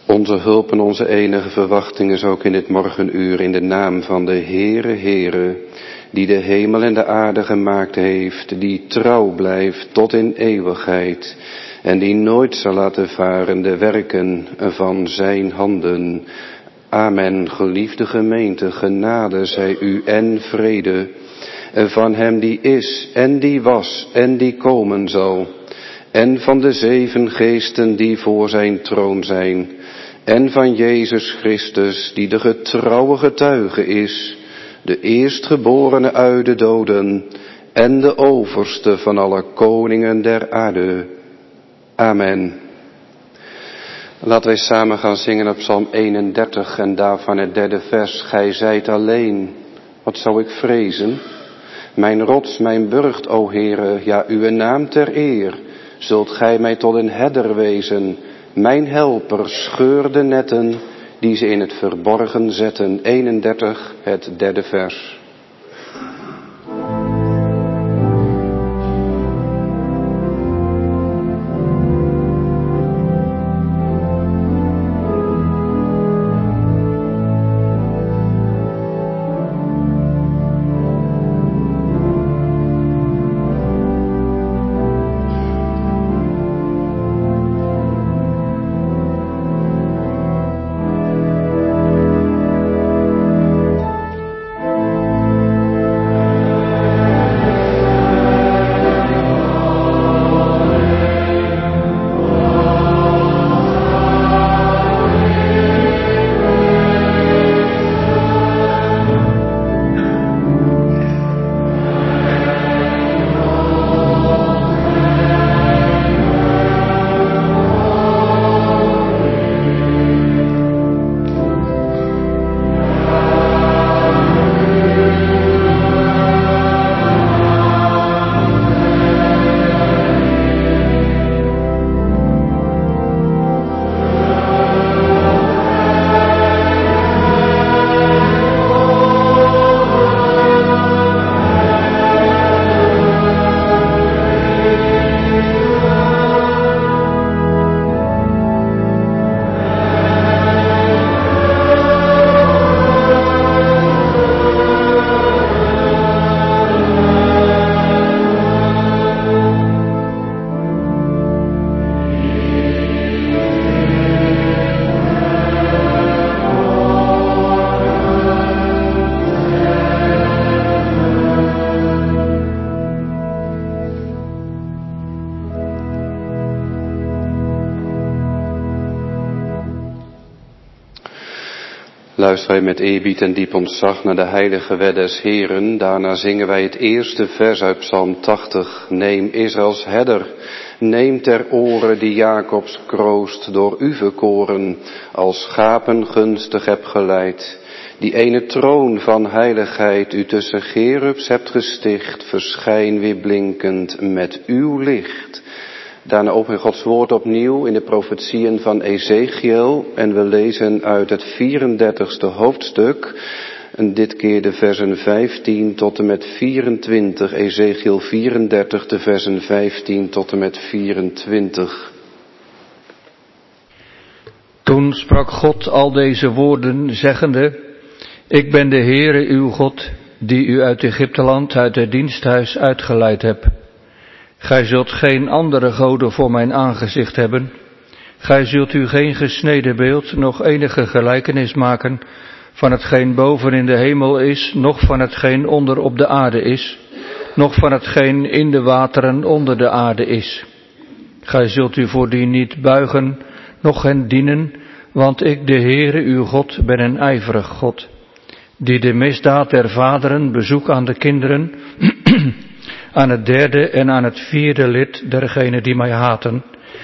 Onze hulp en onze enige verwachting is ook in dit morgenuur in de naam van de Heere, die de hemel en de aarde gemaakt heeft, die trouw blijft tot in eeuwigheid en die nooit zal laten varen de werken van zijn handen. Amen. Geliefde gemeente, genade zij u en vrede van hem die is en die was en die komen zal, en van de 7 geesten die voor zijn troon zijn, en van Jezus Christus die de getrouwe getuige is, de eerstgeborene uit de doden en de overste van alle koningen der aarde. Amen. Laten wij samen gaan zingen op Psalm 31 en daarvan het 3e vers. Gij zijt alleen, wat zou ik vrezen? Mijn rots, mijn burcht, o Heere, ja, uw naam ter eer, zult gij mij tot een herder wezen. Mijn helper, scheur de netten, die ze in het verborgen zetten. 31, het 3e vers. Luisteren wij met eerbied en diep ontzag naar de heilige wet des Heeren. Daarna zingen wij het eerste vers uit Psalm 80. Neem Israëls herder, neem ter oren die Jacobs kroost, door u verkoren, als schapen gunstig heb geleid. Die ene troon van heiligheid u tussen cherubs hebt gesticht, verschijn weer blinkend met uw licht. Daarna openen Gods woord opnieuw in de profetieën van Ezechiel en we lezen uit het 34e hoofdstuk, en dit keer de versen 15 tot en met 24, Ezechiel 34, de versen 15 tot en met 24. Toen sprak God al deze woorden, zeggende: Ik ben de Heere uw God, die u uit Egypteland, uit het diensthuis uitgeleid heb. Gij zult geen andere goden voor mijn aangezicht hebben. Gij zult u geen gesneden beeld, nog enige gelijkenis maken van hetgeen boven in de hemel is, noch van hetgeen onder op de aarde is, noch van hetgeen in de wateren onder de aarde is. Gij zult u voor die niet buigen, noch hen dienen, want ik, de Heere uw God, ben een ijverig God, die de misdaad der vaderen bezoek aan de kinderen, aan het 3e en aan het 4e lid dergenen die mij haten,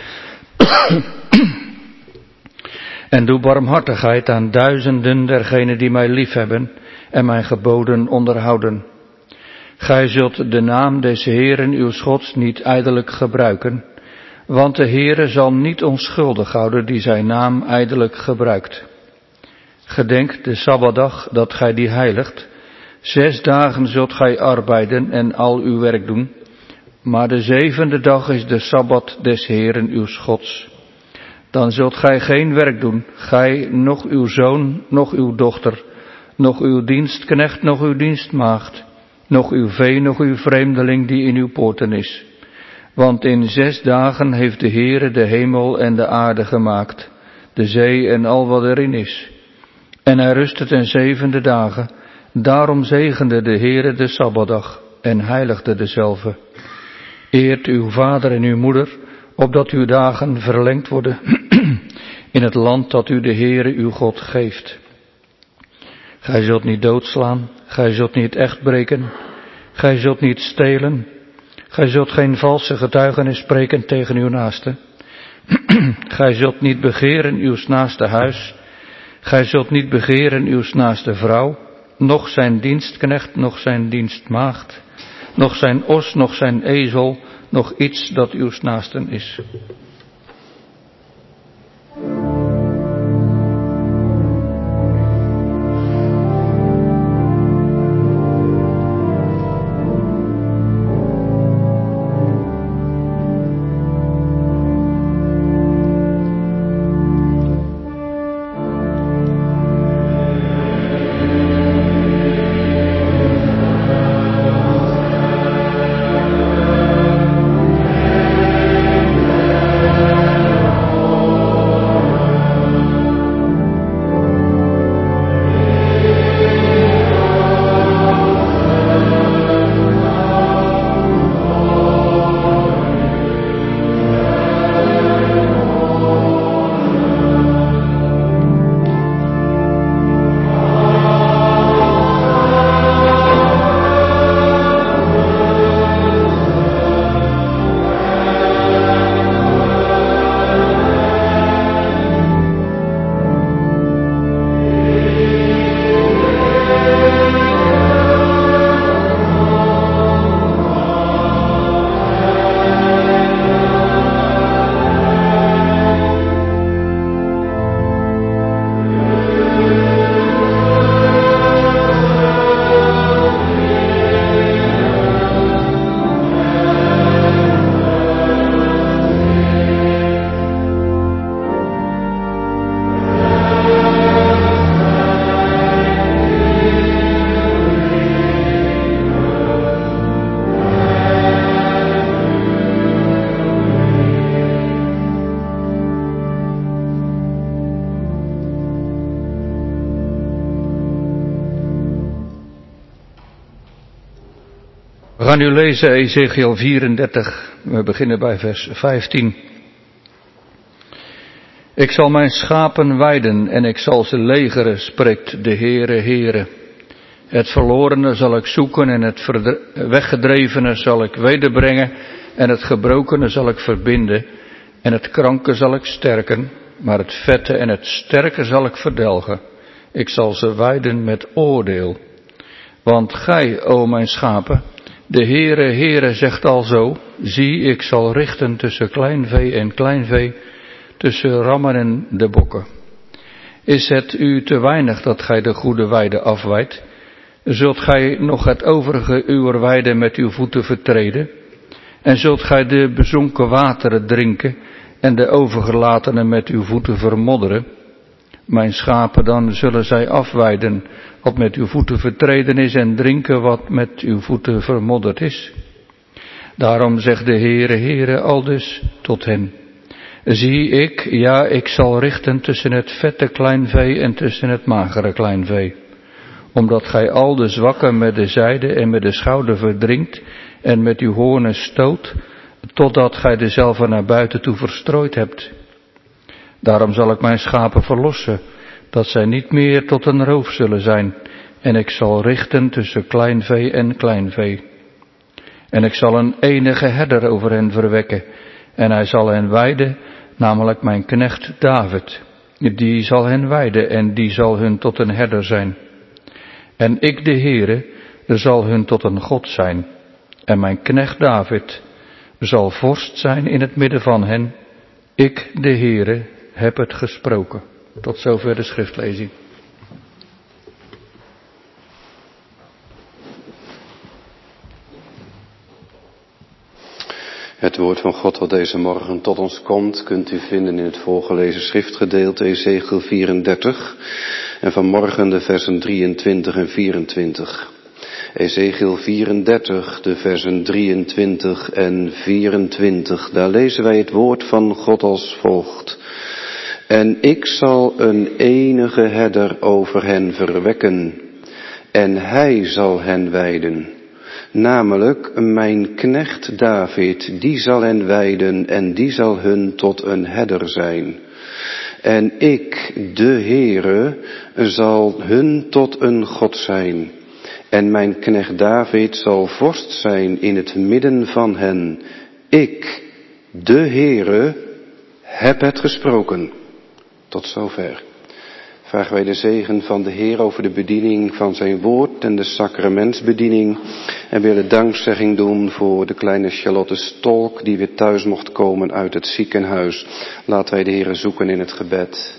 en doe barmhartigheid aan duizenden dergenen die mij liefhebben en mijn geboden onderhouden. Gij zult de naam des Heeren uw Gods niet ijdelijk gebruiken, want de Heere zal niet onschuldig houden die zijn naam ijdelijk gebruikt. Gedenk de Sabbatdag dat gij die heiligt. 6 dagen zult gij arbeiden en al uw werk doen, maar de 7e dag is de Sabbat des Heeren uws Gods. Dan zult gij geen werk doen, gij, noch uw zoon, noch uw dochter, noch uw dienstknecht, noch uw dienstmaagd, noch uw vee, noch uw vreemdeling die in uw poorten is. Want in 6 dagen heeft de Heere de hemel en de aarde gemaakt, de zee en al wat erin is. En hij rustte ten 7e dagen, daarom zegende de Heere de Sabbatdag en heiligde dezelve. Eert uw vader en uw moeder, opdat uw dagen verlengd worden in het land dat u de Heere uw God geeft. Gij zult niet doodslaan, gij zult niet echt breken, gij zult niet stelen, gij zult geen valse getuigenis spreken tegen uw naaste. Gij zult niet begeren uws naaste huis, gij zult niet begeren uws naaste vrouw, noch zijn dienstknecht, noch zijn dienstmaagd, noch zijn os, noch zijn ezel, nog iets dat uws naasten is. We gaan nu lezen Ezechiel 34, we beginnen bij vers 15. Ik zal mijn schapen weiden en ik zal ze legeren, spreekt de Heere, Heere. Het verlorene zal ik zoeken en het weggedrevene zal ik wederbrengen en het gebrokene zal ik verbinden en het kranke zal ik sterken, maar het vette en het sterke zal ik verdelgen. Ik zal ze weiden met oordeel. Want gij, o mijn schapen, de Heere, Heere zegt alzo, zie, ik zal richten tussen kleinvee en kleinvee, tussen rammen en de bokken. Is het u te weinig dat gij de goede weide afwijdt? Zult gij nog het overige uwer weide met uw voeten vertreden? En zult gij de bezonken wateren drinken en de overgelatene met uw voeten vermodderen? Mijn schapen dan zullen zij afweiden wat met uw voeten vertreden is en drinken wat met uw voeten vermodderd is. Daarom zegt de Heere, Heere aldus tot hen. Zie ik, ja, ik zal richten tussen het vette kleinvee en tussen het magere kleinvee. Omdat gij al de zwakken met de zijde en met de schouder verdrinkt en met uw hoornen stoot, totdat gij dezelve naar buiten toe verstrooid hebt. Daarom zal ik mijn schapen verlossen, dat zij niet meer tot een roof zullen zijn, en ik zal richten tussen kleinvee en kleinvee. En ik zal een enige herder over hen verwekken, en hij zal hen weiden, namelijk mijn knecht David. Die zal hen weiden en die zal hun tot een herder zijn. En ik, de Heere, zal hun tot een God zijn. En mijn knecht David zal vorst zijn in het midden van hen. Ik, de Heere, heb het gesproken. Tot zover de schriftlezing. Het woord van God dat deze morgen tot ons komt, kunt u vinden in het voorgelezen schriftgedeelte Ezechiel 34 en vanmorgen de versen 23 en 24. Ezechiel 34, de versen 23 en 24. Daar lezen wij het woord van God als volgt. En ik zal een enige herder over hen verwekken, en hij zal hen weiden. Namelijk mijn knecht David, die zal hen weiden en die zal hun tot een herder zijn. En ik, de Heere, zal hun tot een God zijn. En mijn knecht David zal vorst zijn in het midden van hen. Ik, de Heere, heb het gesproken. Tot zover. Vragen wij de zegen van de Heer over de bediening van zijn woord en de sacramentsbediening. En willen dankzegging doen voor de kleine Charlotte Stolk die weer thuis mocht komen uit het ziekenhuis. Laten wij de Heer zoeken in het gebed.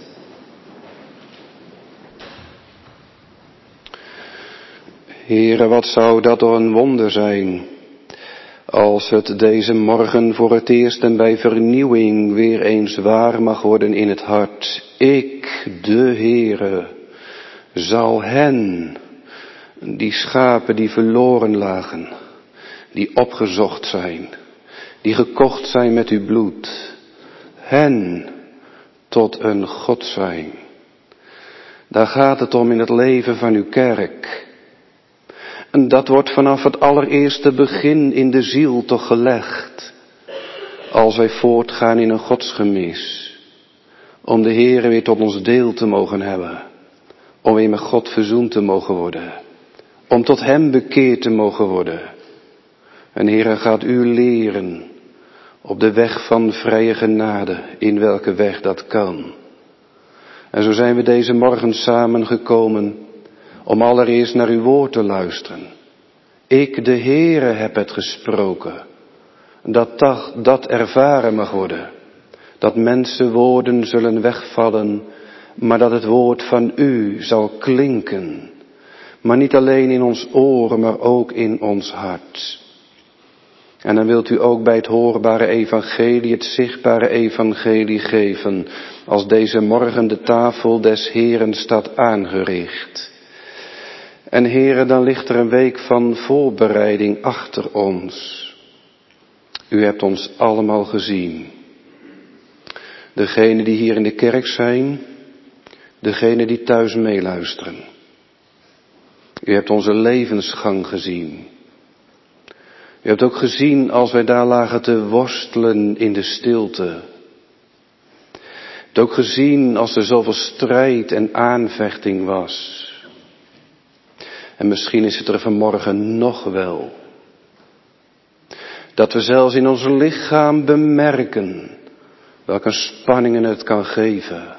Heere, wat zou dat toch een wonder zijn, als het deze morgen voor het eerst en bij vernieuwing weer eens waar mag worden in het hart. Ik, de Heere, zal hen, die schapen die verloren lagen, die opgezocht zijn, die gekocht zijn met uw bloed, hen tot een God zijn. Daar gaat het om in het leven van uw kerk. En dat wordt vanaf het allereerste begin in de ziel toch gelegd. Als wij voortgaan in een godsgemis. Om de Heere weer tot ons deel te mogen hebben. Om weer met God verzoend te mogen worden. Om tot hem bekeerd te mogen worden. En Heere, gaat u leren. Op de weg van vrije genade. In welke weg dat kan. En zo zijn we deze morgen samengekomen. Om allereerst naar uw woord te luisteren. Ik, de Heere, heb het gesproken. Dat ervaren mag worden. Dat mensenwoorden zullen wegvallen, maar dat het woord van u zal klinken. Maar niet alleen in ons oren, maar ook in ons hart. En dan wilt u ook bij het hoorbare evangelie, het zichtbare evangelie geven, als deze morgen de tafel des Heeren staat aangericht. En Heere, dan ligt er een week van voorbereiding achter ons. U hebt ons allemaal gezien. Degenen die hier in de kerk zijn, degenen die thuis meeluisteren. U hebt onze levensgang gezien. U hebt ook gezien als wij daar lagen te worstelen in de stilte. U hebt ook gezien als er zoveel strijd en aanvechting was. En misschien is het er vanmorgen nog wel. Dat we zelfs in ons lichaam bemerken welke spanningen het kan geven.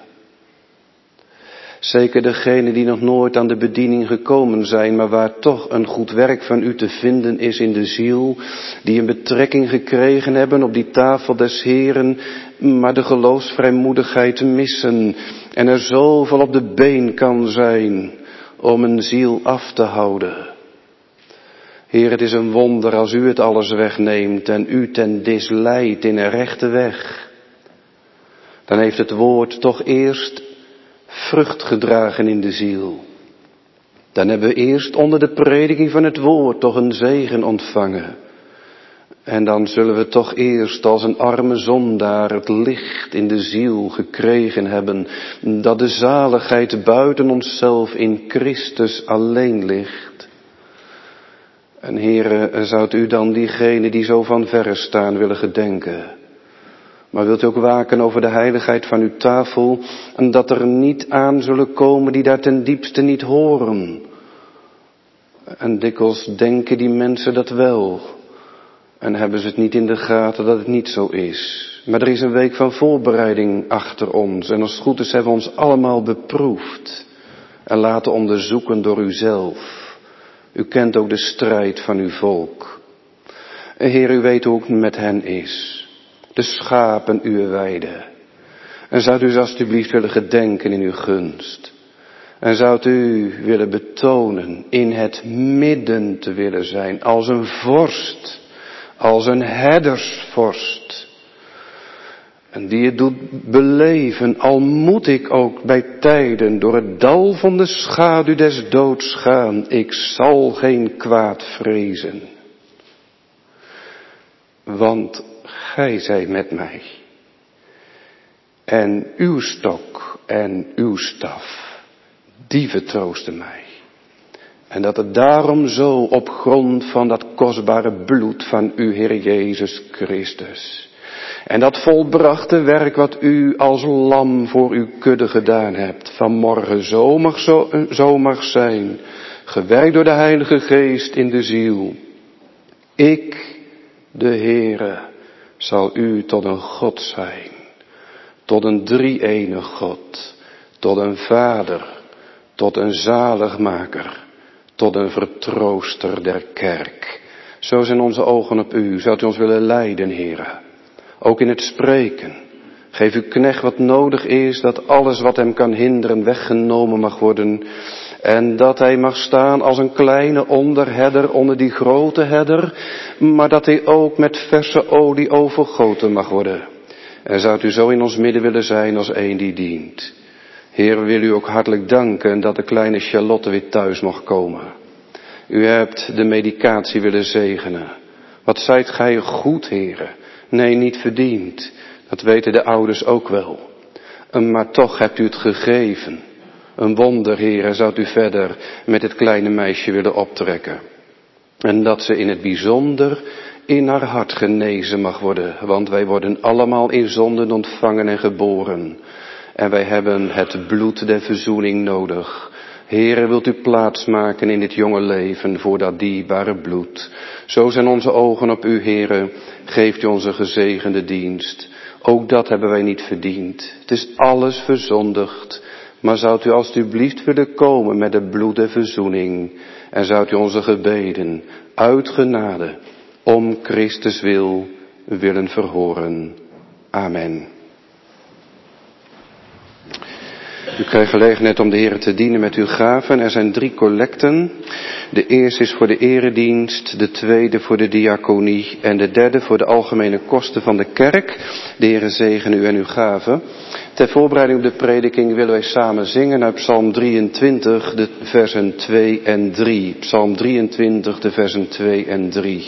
Zeker degenen die nog nooit aan de bediening gekomen zijn, maar waar toch een goed werk van u te vinden is in de ziel, die een betrekking gekregen hebben op die tafel des Heeren, maar de geloofsvrijmoedigheid missen en er zoveel op de been kan zijn om een ziel af te houden. Heer, het is een wonder als u het alles wegneemt en u ten dis leidt in een rechte weg. Dan heeft het woord toch eerst vrucht gedragen in de ziel. Dan hebben we eerst onder de prediking van het woord toch een zegen ontvangen. En dan zullen we toch eerst als een arme zondaar het licht in de ziel gekregen hebben, dat de zaligheid buiten onszelf in Christus alleen ligt. En Heere, zoudt u dan diegenen die zo van verre staan willen gedenken? Maar wilt u ook waken over de heiligheid van uw tafel en dat er niet aan zullen komen die daar ten diepste niet horen? En dikwijls denken die mensen dat wel. En hebben ze het niet in de gaten dat het niet zo is. Maar er is een week van voorbereiding achter ons. En als het goed is hebben we ons allemaal beproefd. En laten onderzoeken door uzelf. U kent ook de strijd van uw volk. Heer, u weet hoe het met hen is. De schapen uw weide. En zou u alstublieft willen gedenken in uw gunst. En zou u willen betonen in het midden te willen zijn als een vorst. als een herdersvorst. En die het doet beleven, al moet ik ook bij tijden door het dal van de schaduw des doods gaan, ik zal geen kwaad vrezen. Want gij zijt met mij. En uw stok en uw staf, die vertroosten mij. En dat het daarom zo op grond van dat kostbare bloed van uw Heer Jezus Christus. En dat volbrachte werk wat u als lam voor uw kudde gedaan hebt, vanmorgen zo mag zijn, gewerkt door de Heilige Geest in de ziel. Ik, de Heere, zal u tot een God zijn, tot een drie-ene God, tot een Vader, tot een zaligmaker, tot een vertrooster der kerk. Zo zijn onze ogen op u. Zou u ons willen leiden, Heere? Ook in het spreken. Geef uw knecht wat nodig is, dat alles wat hem kan hinderen weggenomen mag worden. En dat hij mag staan als een kleine onderherder onder die grote herder. Maar dat hij ook met verse olie overgoten mag worden. En zou u zo in ons midden willen zijn als een die dient. Heer, we willen u ook hartelijk danken dat de kleine Charlotte weer thuis mag komen. U hebt de medicatie willen zegenen. Wat zijt gij goed, Heere. Nee, niet verdiend. Dat weten de ouders ook wel. Maar toch hebt u het gegeven. Een wonder, Heere, zou u verder met het kleine meisje willen optrekken. En dat ze in het bijzonder in haar hart genezen mag worden. Want wij worden allemaal in zonden ontvangen en geboren. En wij hebben het bloed der verzoening nodig. Heere, wilt u plaats maken in dit jonge leven voor dat dierbare bloed. Zo zijn onze ogen op u, Heere. Geeft u onze gezegende dienst. Ook dat hebben wij niet verdiend. Het is alles verzondigd. Maar zou u alstublieft willen komen met het bloed der verzoening. En zou u onze gebeden uit genade om Christus wil willen verhoren. Amen. U krijgt gelegenheid om de Heer te dienen met uw gaven. Er zijn 3 collecten. De eerste is voor de eredienst, de tweede voor de diaconie en de derde voor de algemene kosten van de kerk. De Heer zegene u en uw gaven. Ter voorbereiding op de prediking willen wij samen zingen uit Psalm 23, de versen 2 en 3. Psalm 23, de versen 2 en 3.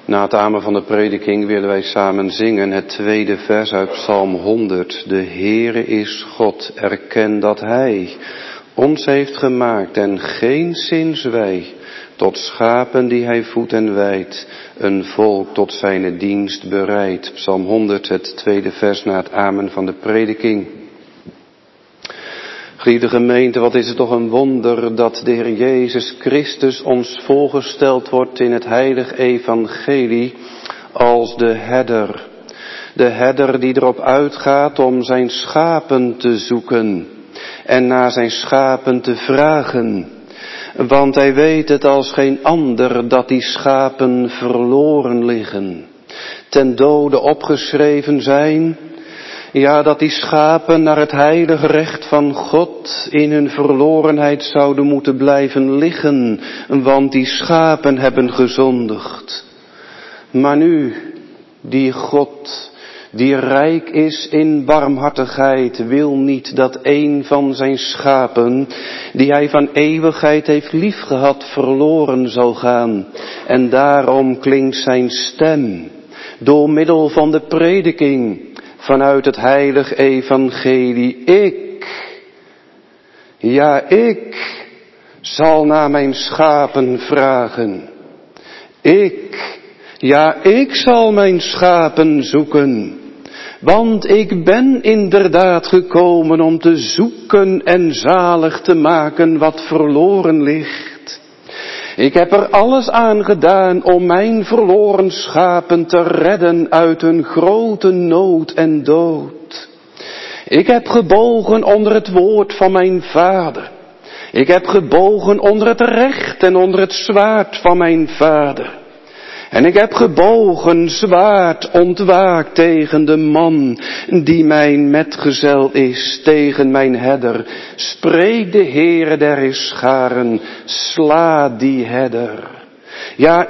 Na het amen van de prediking willen wij samen zingen het tweede vers uit Psalm 100. De Heere is God, erken dat Hij ons heeft gemaakt en geenszins wij, tot schapen die Hij voedt en weidt, een volk tot zijn dienst bereidt. Psalm 100, het tweede vers na het amen van de prediking. Geliefde gemeente, wat is het toch een wonder dat de Heer Jezus Christus ons voorgesteld wordt in het heilige evangelie als de herder. De herder die erop uitgaat om zijn schapen te zoeken en naar zijn schapen te vragen. Want hij weet het als geen ander dat die schapen verloren liggen, ten dode opgeschreven zijn. Ja, dat die schapen naar het heilige recht van God in hun verlorenheid zouden moeten blijven liggen, want die schapen hebben gezondigd. Maar nu, die God, die rijk is in barmhartigheid, wil niet dat een van zijn schapen, die hij van eeuwigheid heeft liefgehad, verloren zal gaan. En daarom klinkt zijn stem door middel van de prediking vanuit het heilig evangelie. Ik zal naar mijn schapen vragen. Ik zal mijn schapen zoeken. Want ik ben inderdaad gekomen om te zoeken en zalig te maken wat verloren ligt. Ik heb er alles aan gedaan om mijn verloren schapen te redden uit een grote nood en dood. Ik heb gebogen onder het woord van mijn vader. Ik heb gebogen onder het recht en onder het zwaard van mijn vader. En ik heb gebogen zwaard ontwaakt tegen de man die mijn metgezel is, tegen mijn herder. Spreek de Heere der Heerscharen, sla die herder. Ja,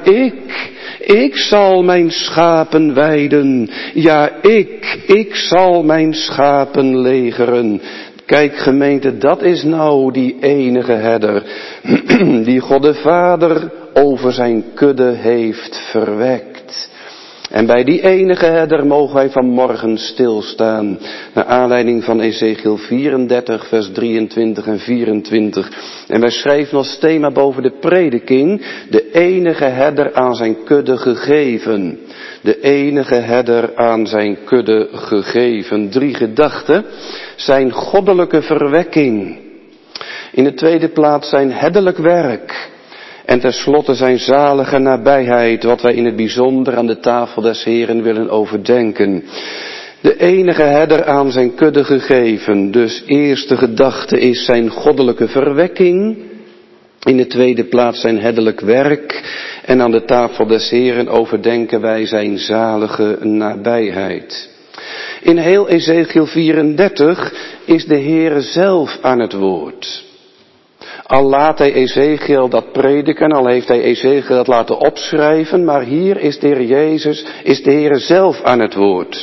ik zal mijn schapen weiden. Ja, ik zal mijn schapen legeren. Kijk gemeente, dat is nou die enige herder die God de Vader over zijn kudde heeft verwekt. En bij die enige herder mogen wij vanmorgen stilstaan, naar aanleiding van Ezechiel 34 vers 23 en 24. En wij schrijven als thema boven de prediking, de enige herder aan zijn kudde gegeven. De enige herder aan zijn kudde gegeven. 3 gedachten. Zijn goddelijke verwekking. In de tweede plaats zijn herderlijk werk. En tenslotte zijn zalige nabijheid, wat wij in het bijzonder aan de tafel des Heren willen overdenken. De enige herder aan zijn kudde gegeven. Dus eerste gedachte is zijn goddelijke verwekking. In de tweede plaats zijn herderlijk werk. En aan de tafel des Heren overdenken wij zijn zalige nabijheid. In heel Ezechiel 34 is de Heere zelf aan het woord. Al laat hij Ezechiel dat prediken, al heeft hij Ezechiel dat laten opschrijven, maar hier is de Heer Jezus, is de Heere zelf aan het woord.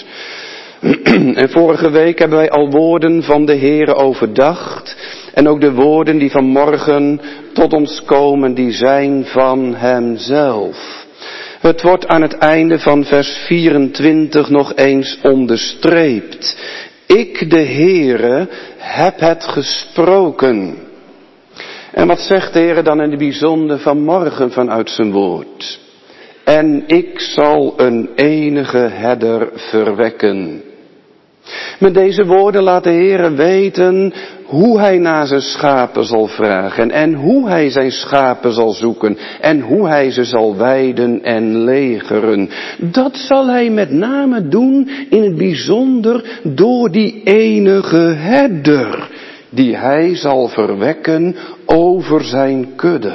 En vorige week hebben wij al woorden van de Heere overdacht. En ook de woorden die vanmorgen tot ons komen, die zijn van Hemzelf. Het wordt aan het einde van vers 24 nog eens onderstreept. Ik, de Heere, heb het gesproken. En wat zegt de Heere dan in het bijzonder vanmorgen vanuit zijn woord? En ik zal een enige herder verwekken. Met deze woorden laat de Heere weten hoe hij naar zijn schapen zal vragen en hoe hij zijn schapen zal zoeken en hoe hij ze zal weiden en legeren. Dat zal hij met name doen in het bijzonder door die enige herder die hij zal verwekken over zijn kudde.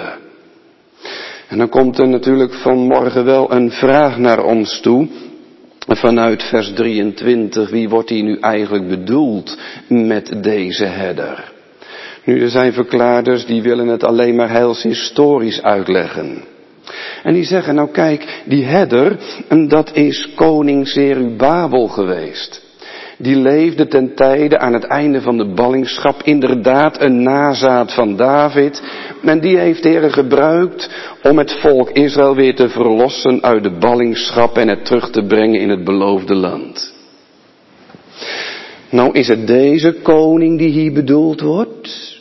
En dan komt er natuurlijk vanmorgen wel een vraag naar ons toe. Vanuit vers 23, wie wordt hier nu eigenlijk bedoeld met deze herder? Nu, er zijn verklaarders die willen het alleen maar heilshistorisch uitleggen. En die zeggen, nou kijk, die herder, dat is koning Zerubabel geweest. Die leefde ten tijde aan het einde van de ballingschap, inderdaad een nazaat van David. En die heeft de Heer gebruikt om het volk Israël weer te verlossen uit de ballingschap en het terug te brengen in het beloofde land. Nou is het deze koning die hier bedoeld wordt?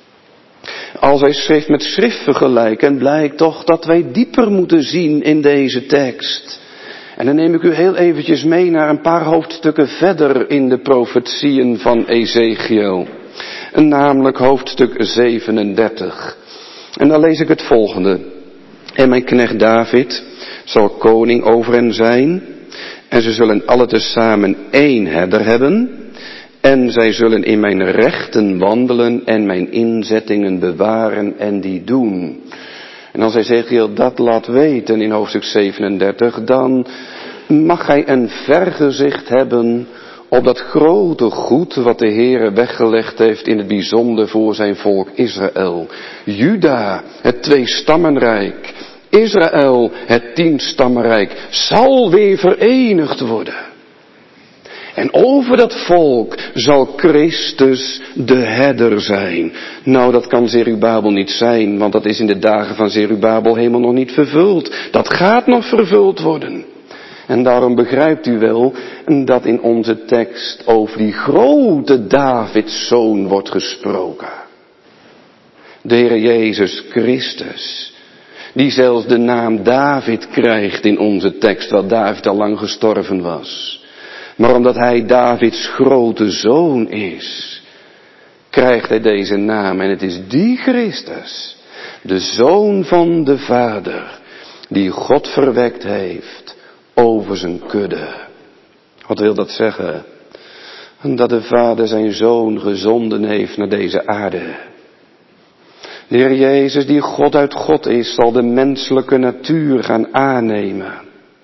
Als wij schrift met schrift vergelijken, blijkt toch dat wij dieper moeten zien in deze tekst. En dan neem ik u heel eventjes mee naar een paar hoofdstukken verder in de profetieën van Ezechiel. Namelijk hoofdstuk 37. En dan lees ik het volgende. En mijn knecht David zal koning over hen zijn. En ze zullen alle tezamen één herder hebben. En zij zullen in mijn rechten wandelen en mijn inzettingen bewaren en die doen. En als Ezechiel dat laat weten in hoofdstuk 37, dan mag hij een vergezicht hebben op dat grote goed wat de Heere weggelegd heeft in het bijzonder voor zijn volk Israël. Juda, het 2-stammenrijk, Israël, het 10-stammenrijk, zal weer verenigd worden. En over dat volk zal Christus de herder zijn. Nou, dat kan Zerubabel niet zijn, want dat is in de dagen van Zerubabel helemaal nog niet vervuld. Dat gaat nog vervuld worden. En daarom begrijpt u wel dat in onze tekst over die grote Davidszoon wordt gesproken. De Heer Jezus Christus, die zelfs de naam David krijgt in onze tekst, terwijl David al lang gestorven was. Maar omdat hij Davids grote zoon is, krijgt hij deze naam. En het is die Christus, de zoon van de Vader, die God verwekt heeft over zijn kudde. Wat wil dat zeggen? Dat de Vader zijn zoon gezonden heeft naar deze aarde. De Heer Jezus, die God uit God is, zal de menselijke natuur gaan aannemen.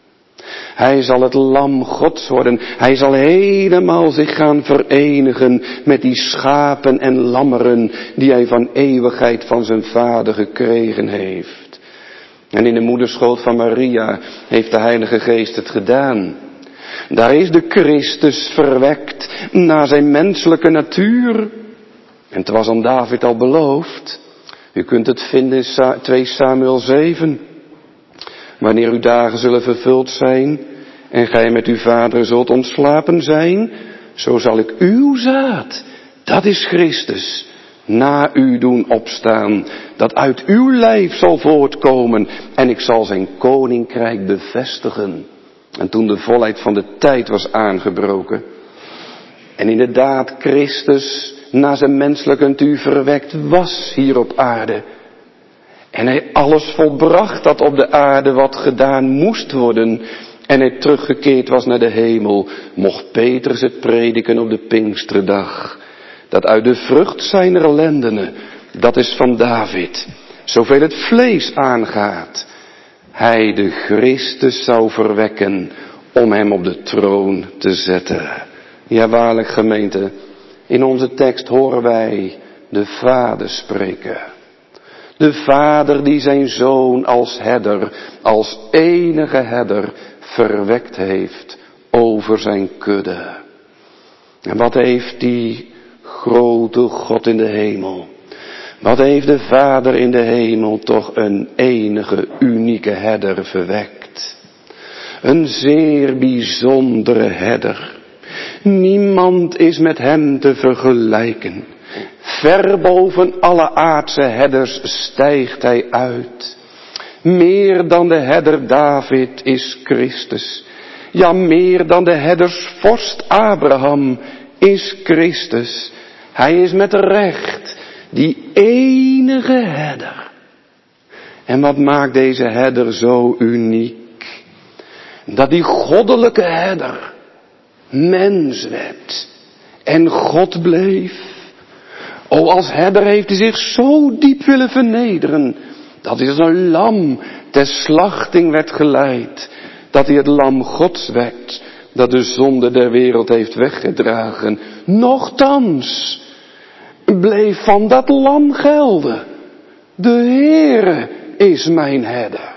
Hij zal het lam Gods worden. Hij zal helemaal zich gaan verenigen met die schapen en lammeren die hij van eeuwigheid van zijn vader gekregen heeft. En in de moederschoot van Maria heeft de Heilige Geest het gedaan. Daar is de Christus verwekt naar zijn menselijke natuur. En het was aan David al beloofd. U kunt het vinden in 2 Samuel 7. Wanneer uw dagen zullen vervuld zijn en gij met uw vader zult ontslapen zijn, zo zal ik uw zaad, dat is Christus, na u doen opstaan, dat uit uw lijf zal voortkomen en ik zal zijn koninkrijk bevestigen. En toen de volheid van de tijd was aangebroken en inderdaad Christus na zijn menselijke natuur verwekt was hier op aarde, en hij alles volbracht dat op de aarde wat gedaan moest worden. En hij teruggekeerd was naar de hemel. Mocht Petrus het prediken op de Pinksterdag. Dat uit de vrucht zijner lendenen, dat is van David, zoveel het vlees aangaat, hij de Christus zou verwekken om hem op de troon te zetten. Ja, waarlijk gemeente, in onze tekst horen wij de Vader spreken. De Vader die zijn Zoon als herder, als enige herder, verwekt heeft over zijn kudde. En wat heeft die grote God in de hemel? Wat heeft de Vader in de hemel toch een enige, unieke herder verwekt? Een zeer bijzondere herder. Niemand is met hem te vergelijken. Ver boven alle aardse herders stijgt hij uit. Meer dan de herder David is Christus. Ja, meer dan de herdersvorst Abraham is Christus. Hij is met recht die enige herder. En wat maakt deze herder zo uniek? Dat die goddelijke herder mens werd en God bleef. O, als herder heeft hij zich zo diep willen vernederen, dat hij als een lam ter slachting werd geleid. Dat hij het lam Gods werd, dat de zonde der wereld heeft weggedragen. Nochtans bleef van dat lam gelden: de Heere is mijn herder.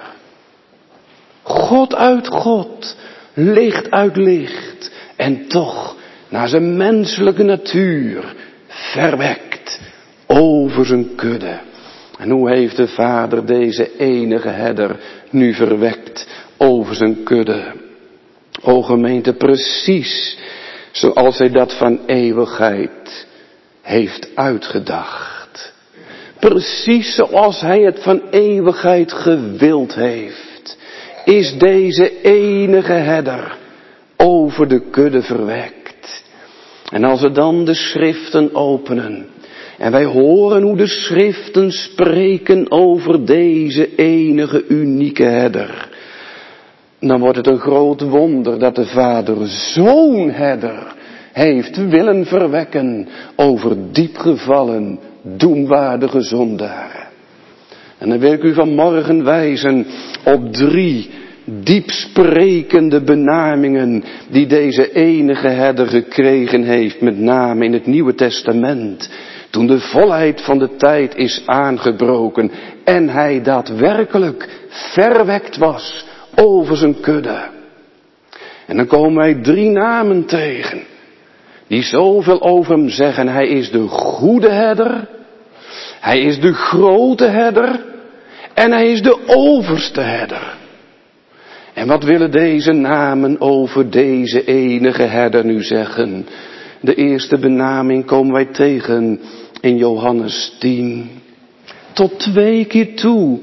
God uit God, licht uit licht. En toch naar zijn menselijke natuur verwekt over zijn kudde. En hoe heeft de Vader deze enige herder nu verwekt over zijn kudde? O gemeente, precies zoals hij dat van eeuwigheid heeft uitgedacht. Precies zoals hij het van eeuwigheid gewild heeft, is deze enige herder over de kudde verwekt. En als we dan de schriften openen en wij horen hoe de schriften spreken over deze enige unieke herder, dan wordt het een groot wonder dat de Vader zo'n herder heeft willen verwekken over diepgevallen, doemwaardige zondaren. En dan wil ik u vanmorgen wijzen op 3 diepsprekende benamingen die deze enige herder gekregen heeft, met name in het Nieuwe Testament, toen de volheid van de tijd is aangebroken en hij daadwerkelijk verwekt was over zijn kudde. En dan komen wij 3 namen tegen die zoveel over hem zeggen. Hij is de goede herder, hij is de grote herder en hij is de overste herder. En wat willen deze namen over deze enige herder nu zeggen? De eerste benaming komen wij tegen in Johannes 10. Tot 2 keer toe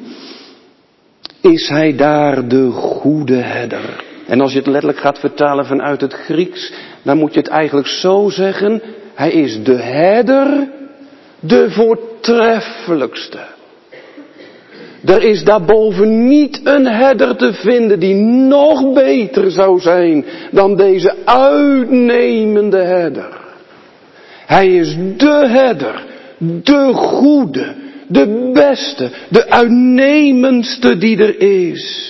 is hij daar de goede herder. En als je het letterlijk gaat vertalen vanuit het Grieks, dan moet je het eigenlijk zo zeggen: hij is de herder, de voortreffelijkste. Er is daarboven niet een herder te vinden die nog beter zou zijn dan deze uitnemende herder. Hij is de herder, de goede, de beste, de uitnemendste die er is.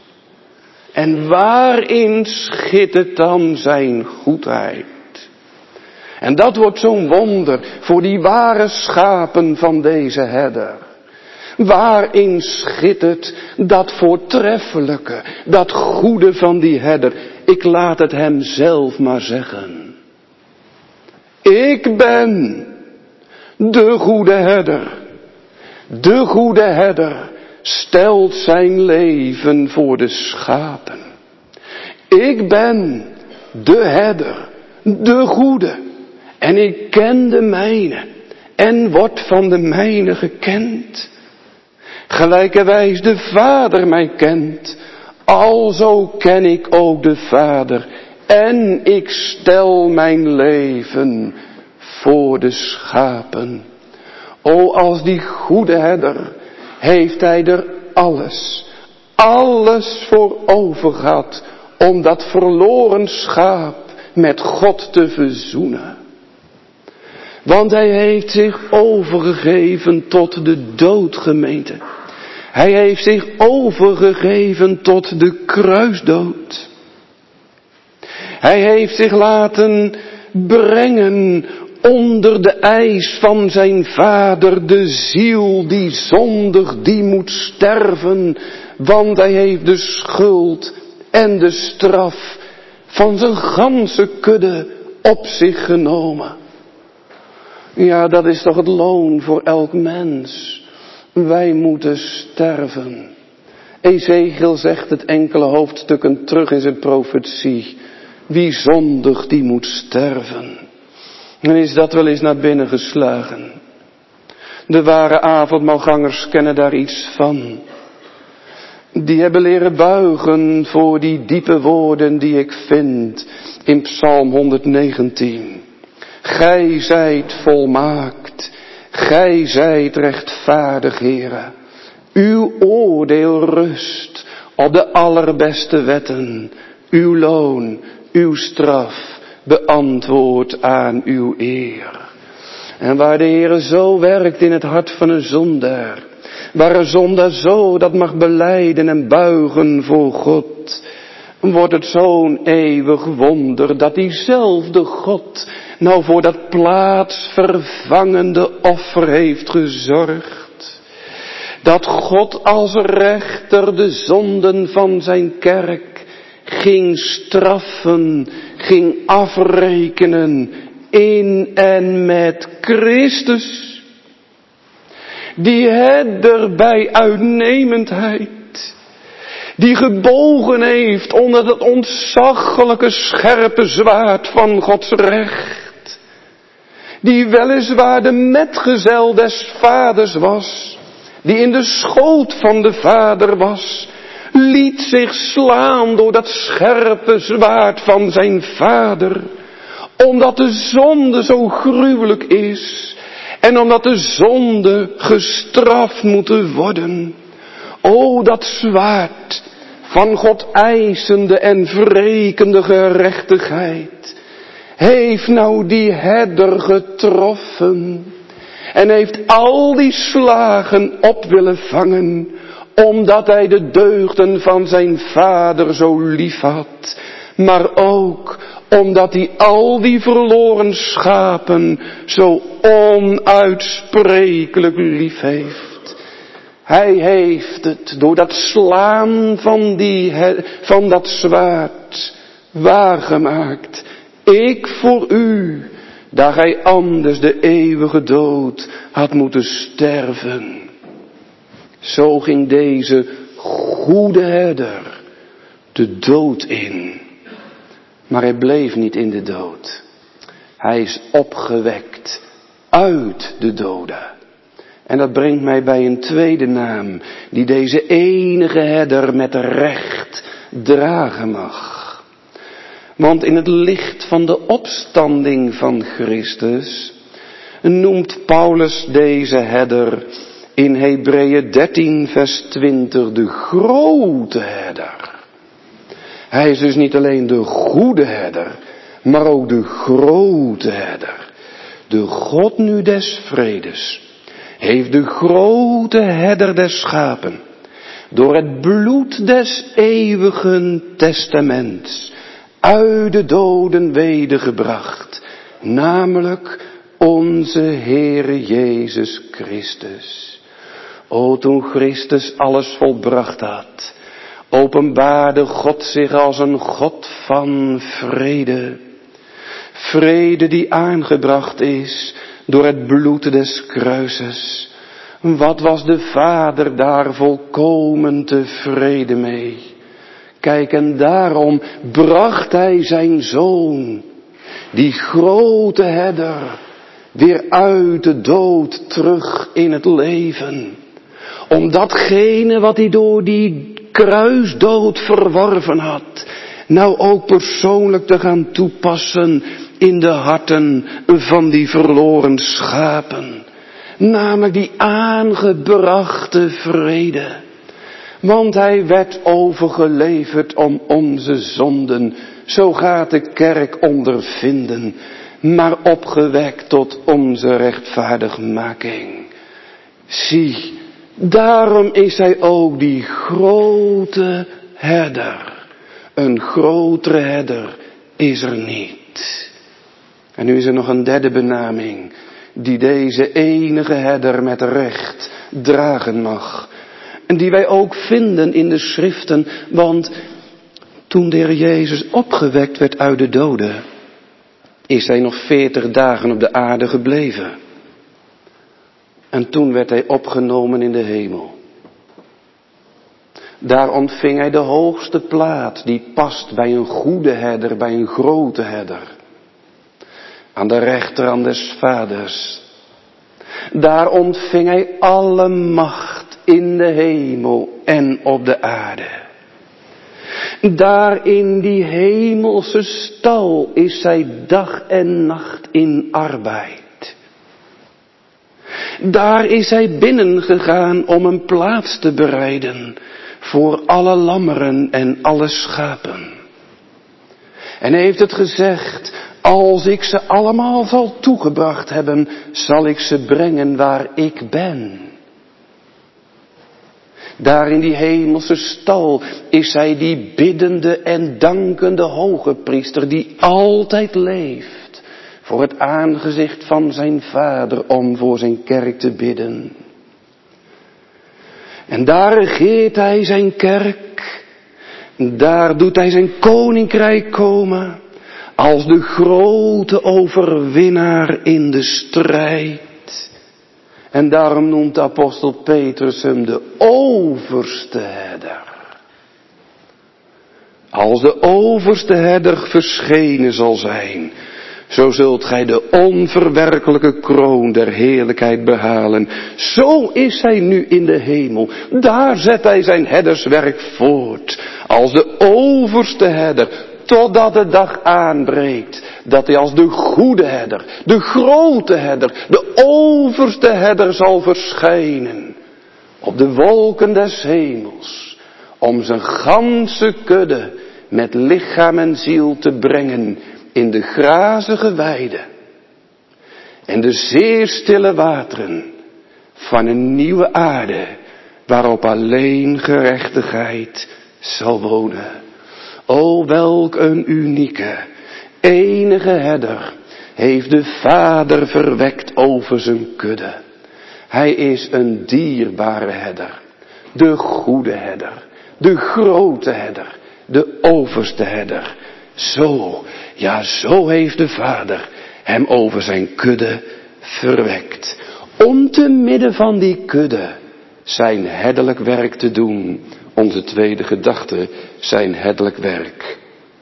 En waarin schittert dan zijn goedheid? En dat wordt zo'n wonder voor die ware schapen van deze herder. Waarin schittert dat voortreffelijke, dat goede van die herder? Ik laat het hem zelf maar zeggen. Ik ben de goede herder. De goede herder stelt zijn leven voor de schapen. Ik ben de herder, de goede. En ik ken de mijne en word van de mijne gekend. Gelijkerwijs de Vader mij kent, alzo ken ik ook de Vader. En ik stel mijn leven voor de schapen. O, als die goede herder heeft hij er alles voor over gehad om dat verloren schaap met God te verzoenen. Want hij heeft zich overgegeven tot de dood, gemeente. Hij heeft zich overgegeven tot de kruisdood. Hij heeft zich laten brengen onder de eis van zijn Vader. De ziel die zondigt, die moet sterven. Want hij heeft de schuld en de straf van zijn ganse kudde op zich genomen. Ja, dat is toch het loon voor elk mens. Wij moeten sterven. Ezechiel zegt het enkele hoofdstukken terug in zijn profetie. Wie zondigt, die moet sterven. En is dat wel eens naar binnen geslagen? De ware avondmaalgangers kennen daar iets van. Die hebben leren buigen voor die diepe woorden die ik vind in Psalm 119. Gij zijt volmaakt, gij zijt rechtvaardig, Heere. Uw oordeel rust op de allerbeste wetten. Uw loon, uw straf beantwoordt aan uw eer. En waar de Heere zo werkt in het hart van een zondaar, waar een zondaar zo dat mag belijden en buigen voor God, wordt het zo'n eeuwig wonder dat diezelfde God nou voor dat plaatsvervangende offer heeft gezorgd. Dat God als rechter de zonden van zijn kerk ging straffen, ging afrekenen in en met Christus. Die herder bij uitnemendheid, die gebogen heeft onder het ontzaglijke scherpe zwaard van Gods recht, die weliswaar de metgezel des vaders was, die in de schoot van de vader was, liet zich slaan door dat scherpe zwaard van zijn vader, omdat de zonde zo gruwelijk is en omdat de zonde gestraft moet worden. O, dat zwaard van God eisende en wrekende gerechtigheid heeft nou die herder getroffen en heeft al die slagen op willen vangen, omdat hij de deugden van zijn vader zo lief had, maar ook omdat hij al die verloren schapen zo onuitsprekelijk lief heeft. Hij heeft het door dat slaan van dat zwaard waargemaakt. Ik voor u, dat gij anders de eeuwige dood had moeten sterven. Zo ging deze goede herder de dood in. Maar hij bleef niet in de dood. Hij is opgewekt uit de doden. En dat brengt mij bij een tweede naam, die deze enige herder met recht dragen mag. Want in het licht van de opstanding van Christus noemt Paulus deze herder in Hebreeën 13 vers 20 de grote herder. Hij is dus niet alleen de goede herder, maar ook de grote herder. De God nu des vredes heeft de grote herder des schapen door het bloed des eeuwigen testaments uit de doden wedergebracht, namelijk onze Heere Jezus Christus. O, toen Christus alles volbracht had, openbaarde God zich als een God van vrede. Vrede die aangebracht is door het bloed des kruises. Wat was de Vader daar volkomen tevreden mee? Kijk, en daarom bracht hij zijn Zoon, die grote herder, weer uit de dood terug in het leven. Om datgene wat hij door die kruisdood verworven had, nou ook persoonlijk te gaan toepassen in de harten van die verloren schapen. Namelijk die aangebrachte vrede. Want hij werd overgeleverd om onze zonden, zo gaat de kerk ondervinden, maar opgewekt tot onze rechtvaardigmaking. Zie, daarom is hij ook die grote herder. Een grotere herder is er niet. En nu is er nog een derde benaming, die deze enige herder met recht dragen mag. En die wij ook vinden in de schriften, want toen de Heer Jezus opgewekt werd uit de doden, is hij nog 40 dagen op de aarde gebleven. En toen werd hij opgenomen in de hemel. Daar ontving hij de hoogste plaats die past bij een goede herder, bij een grote herder. Aan de rechterhand des Vaders. Daar ontving hij alle macht in de hemel en op de aarde. Daar in die hemelse stal is hij dag en nacht in arbeid. Daar is hij binnengegaan om een plaats te bereiden voor alle lammeren en alle schapen. En hij heeft het gezegd, als ik ze allemaal zal toegebracht hebben, zal ik ze brengen waar ik ben. Daar in die hemelse stal is hij die biddende en dankende hoge priester die altijd leeft voor het aangezicht van zijn Vader om voor zijn kerk te bidden. En daar regeert hij zijn kerk Daar doet hij zijn koninkrijk komen als de grote overwinnaar in de strijd. En daarom noemt de apostel Petrus hem de overste herder. Als de overste herder verschenen zal zijn, zo zult gij de onverwerkelijke kroon der heerlijkheid behalen. Zo is hij nu in de hemel. Daar zet hij zijn herderswerk voort. Als de overste herder, totdat de dag aanbreekt. Dat hij als de goede herder, de grote herder, de overste herder zal verschijnen. Op de wolken des hemels. Om zijn ganse kudde met lichaam en ziel te brengen in de grazige weide en de zeer stille wateren van een nieuwe aarde, waarop alleen gerechtigheid zal wonen. O, welk een unieke, enige herder heeft de Vader verwekt over zijn kudde. Hij is een dierbare herder, de goede herder, de grote herder, de overste herder. Zo, ja, zo heeft de Vader hem over zijn kudde verwekt. Om te midden van die kudde zijn herderlijk werk te doen. Onze tweede gedachte, zijn herderlijk werk.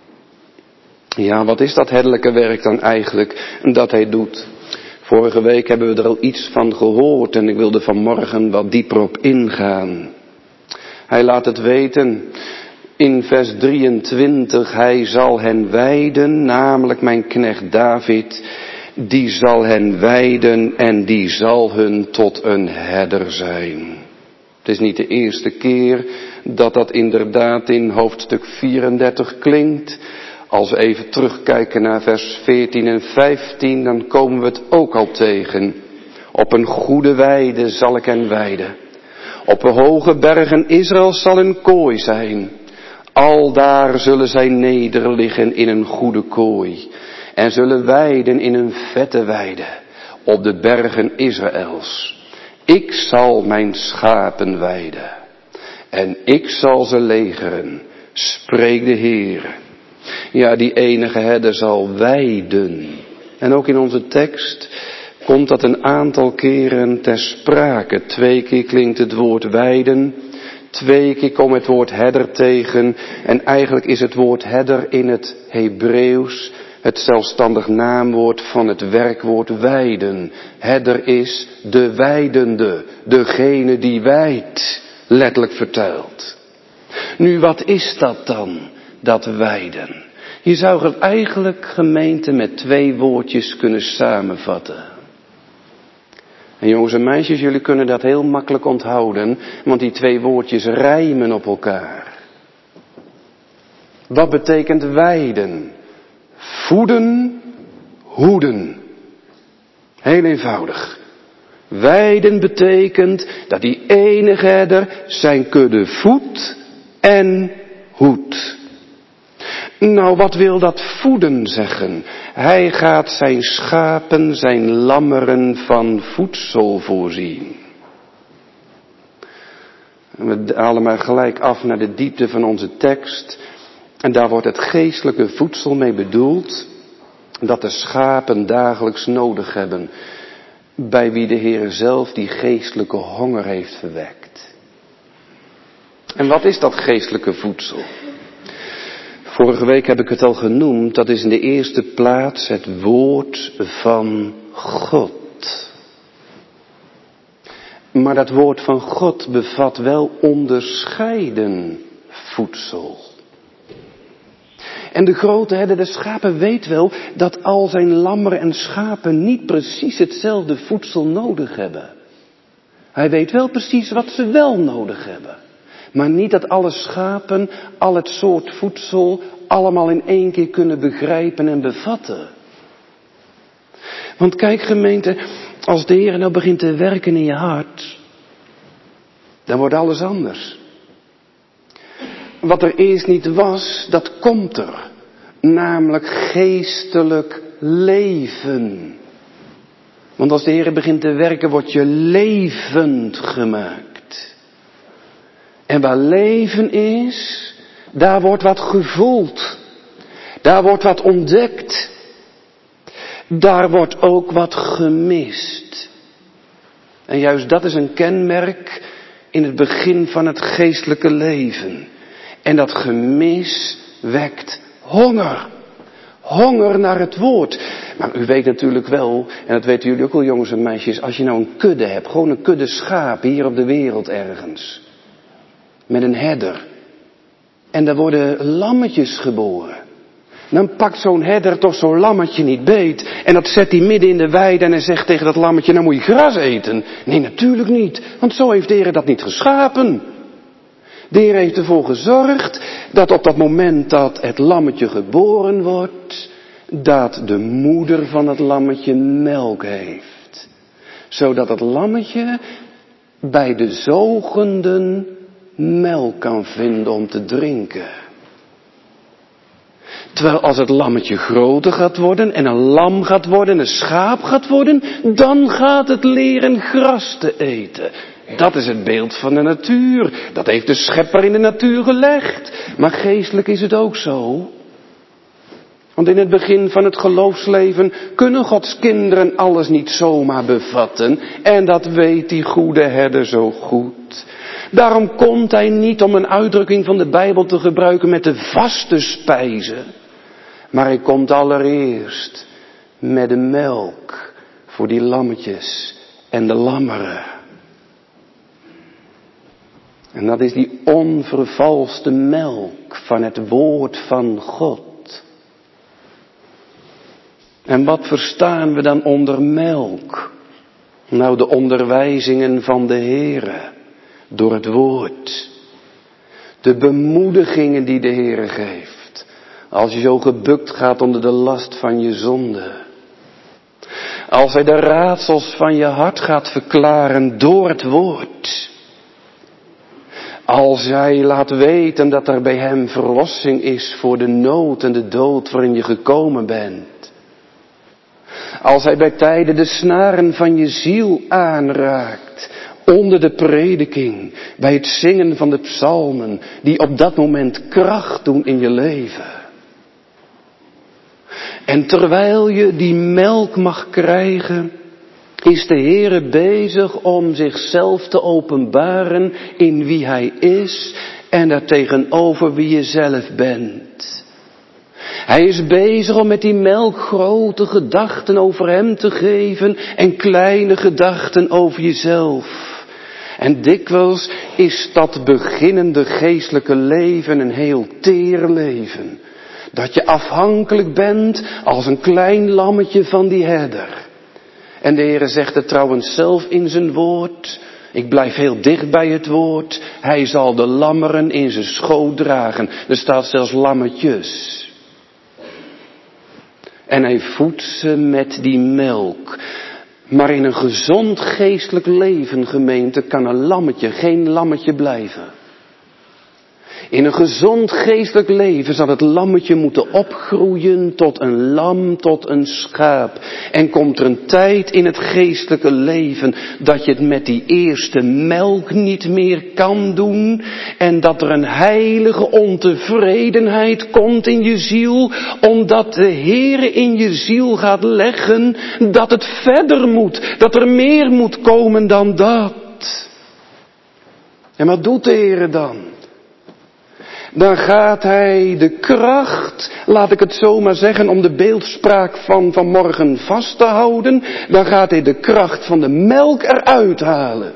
Ja, wat is dat herderlijke werk dan eigenlijk dat hij doet? Vorige week hebben we er al iets van gehoord en ik wilde vanmorgen wat dieper op ingaan. Hij laat het weten in vers 23, hij zal hen weiden, namelijk mijn knecht David, die zal hen weiden en die zal hun tot een herder zijn. Het is niet de eerste keer dat dat inderdaad in hoofdstuk 34 klinkt. Als we even terugkijken naar vers 14 en 15, dan komen we het ook al tegen. Op een goede weide zal ik hen weiden. Op de hoge bergen Israël zal een kooi zijn. Aldaar zullen zij nederliggen in een goede kooi. En zullen weiden in een vette weide. Op de bergen Israëls. Ik zal mijn schapen weiden. En ik zal ze legeren. Spreekt de Heer. Ja, die enige herder zal weiden. En ook in onze tekst komt dat een aantal keren ter sprake. 2 keer klinkt het woord weiden. 2 keer komt het woord herder tegen. En eigenlijk is het woord herder in het Hebreeuws het zelfstandig naamwoord van het werkwoord weiden. Herder is de weidende, degene die weidt, letterlijk vertaald. Nu, wat is dat dan, dat weiden? Je zou het eigenlijk, gemeente, met 2 woordjes kunnen samenvatten. En jongens en meisjes, jullie kunnen dat heel makkelijk onthouden, want die 2 woordjes rijmen op elkaar. Wat betekent weiden? Voeden, hoeden. Heel eenvoudig. Weiden betekent dat die enige herder zijn kudde voedt en hoedt. Nou, wat wil dat voeden zeggen? Hij gaat zijn schapen, zijn lammeren van voedsel voorzien. We halen maar gelijk af naar de diepte van onze tekst. En daar wordt het geestelijke voedsel mee bedoeld, dat de schapen dagelijks nodig hebben, bij wie de Heer zelf die geestelijke honger heeft verwekt. En wat is dat geestelijke voedsel? Vorige week heb ik het al genoemd, dat is in de eerste plaats het woord van God. Maar dat woord van God bevat wel onderscheiden voedsel. En de grote herder, de schapen, weet wel dat al zijn lammeren en schapen niet precies hetzelfde voedsel nodig hebben. Hij weet wel precies wat ze wel nodig hebben. Maar niet dat alle schapen al het soort voedsel allemaal in 1 keer kunnen begrijpen en bevatten. Want kijk, gemeente, als de Heer nou begint te werken in je hart, dan wordt alles anders. Wat er eerst niet was, dat komt er. Namelijk geestelijk leven. Want als de Heer begint te werken, word je levend gemaakt. En waar leven is, Daar wordt wat gevoeld. Daar wordt wat ontdekt. Daar wordt ook wat gemist. En juist dat is een kenmerk in het begin van het geestelijke leven. En dat gemis wekt honger. Honger naar het woord. Maar u weet natuurlijk wel, en dat weten jullie ook wel jongens en meisjes, als je nou een kudde hebt, gewoon een kudde schapen hier op de wereld ergens. Met een herder. En daar worden lammetjes geboren. Dan pakt zo'n herder toch zo'n lammetje niet beet. En dat zet hij midden in de weide en hij zegt tegen dat lammetje, nou moet je gras eten. Nee, natuurlijk niet. Want zo heeft de Heer dat niet geschapen. De Heer heeft ervoor gezorgd dat op dat moment dat het lammetje geboren wordt, dat de moeder van het lammetje melk heeft. Zodat het lammetje bij de zogenden melk kan vinden om te drinken. Terwijl als het lammetje groter gaat worden en een lam gaat worden, een schaap gaat worden, dan gaat het leren gras te eten. Dat is het beeld van de natuur. Dat heeft de schepper in de natuur gelegd. Maar geestelijk is het ook zo. Want in het begin van het geloofsleven kunnen Gods kinderen alles niet zomaar bevatten. En dat weet die goede herder zo goed. Daarom komt hij niet, om een uitdrukking van de Bijbel te gebruiken, met de vaste spijzen. Maar hij komt allereerst met de melk voor die lammetjes en de lammeren. En dat is die onvervalste melk van het woord van God. En wat verstaan we dan onder melk? Nou, de onderwijzingen van de Heere. Door het woord. De bemoedigingen die de Heere geeft. Als je zo gebukt gaat onder de last van je zonde. Als hij de raadsels van je hart gaat verklaren door het woord. Als hij laat weten dat er bij hem verlossing is voor de nood en de dood waarin je gekomen bent. Als hij bij tijden de snaren van je ziel aanraakt. Onder de prediking, bij het zingen van de psalmen, die op dat moment kracht doen in je leven. En terwijl je die melk mag krijgen, is de Heere bezig om zichzelf te openbaren in wie hij is en daartegenover wie je zelf bent. Hij is bezig om met die melk grote gedachten over hem te geven en kleine gedachten over jezelf. En dikwijls is dat beginnende geestelijke leven een heel teer leven. Dat je afhankelijk bent als een klein lammetje van die herder. En de Heere zegt het trouwens zelf in zijn woord. Ik blijf heel dicht bij het woord. Hij zal de lammeren in zijn schoot dragen. Er staat zelfs lammetjes. En hij voedt ze met die melk. Maar in een gezond geestelijk leven, gemeente, kan een lammetje geen lammetje blijven. In een gezond geestelijk leven zal het lammetje moeten opgroeien tot een lam, tot een schaap. En komt er een tijd in het geestelijke leven dat je het met die eerste melk niet meer kan doen. En dat er een heilige ontevredenheid komt in je ziel, omdat de Heere in je ziel gaat leggen dat het verder moet, dat er meer moet komen dan dat. En wat doet de Heere dan? Dan gaat hij de kracht, laat ik het zo maar zeggen, om de beeldspraak van vanmorgen vast te houden. Dan gaat hij de kracht van de melk eruit halen.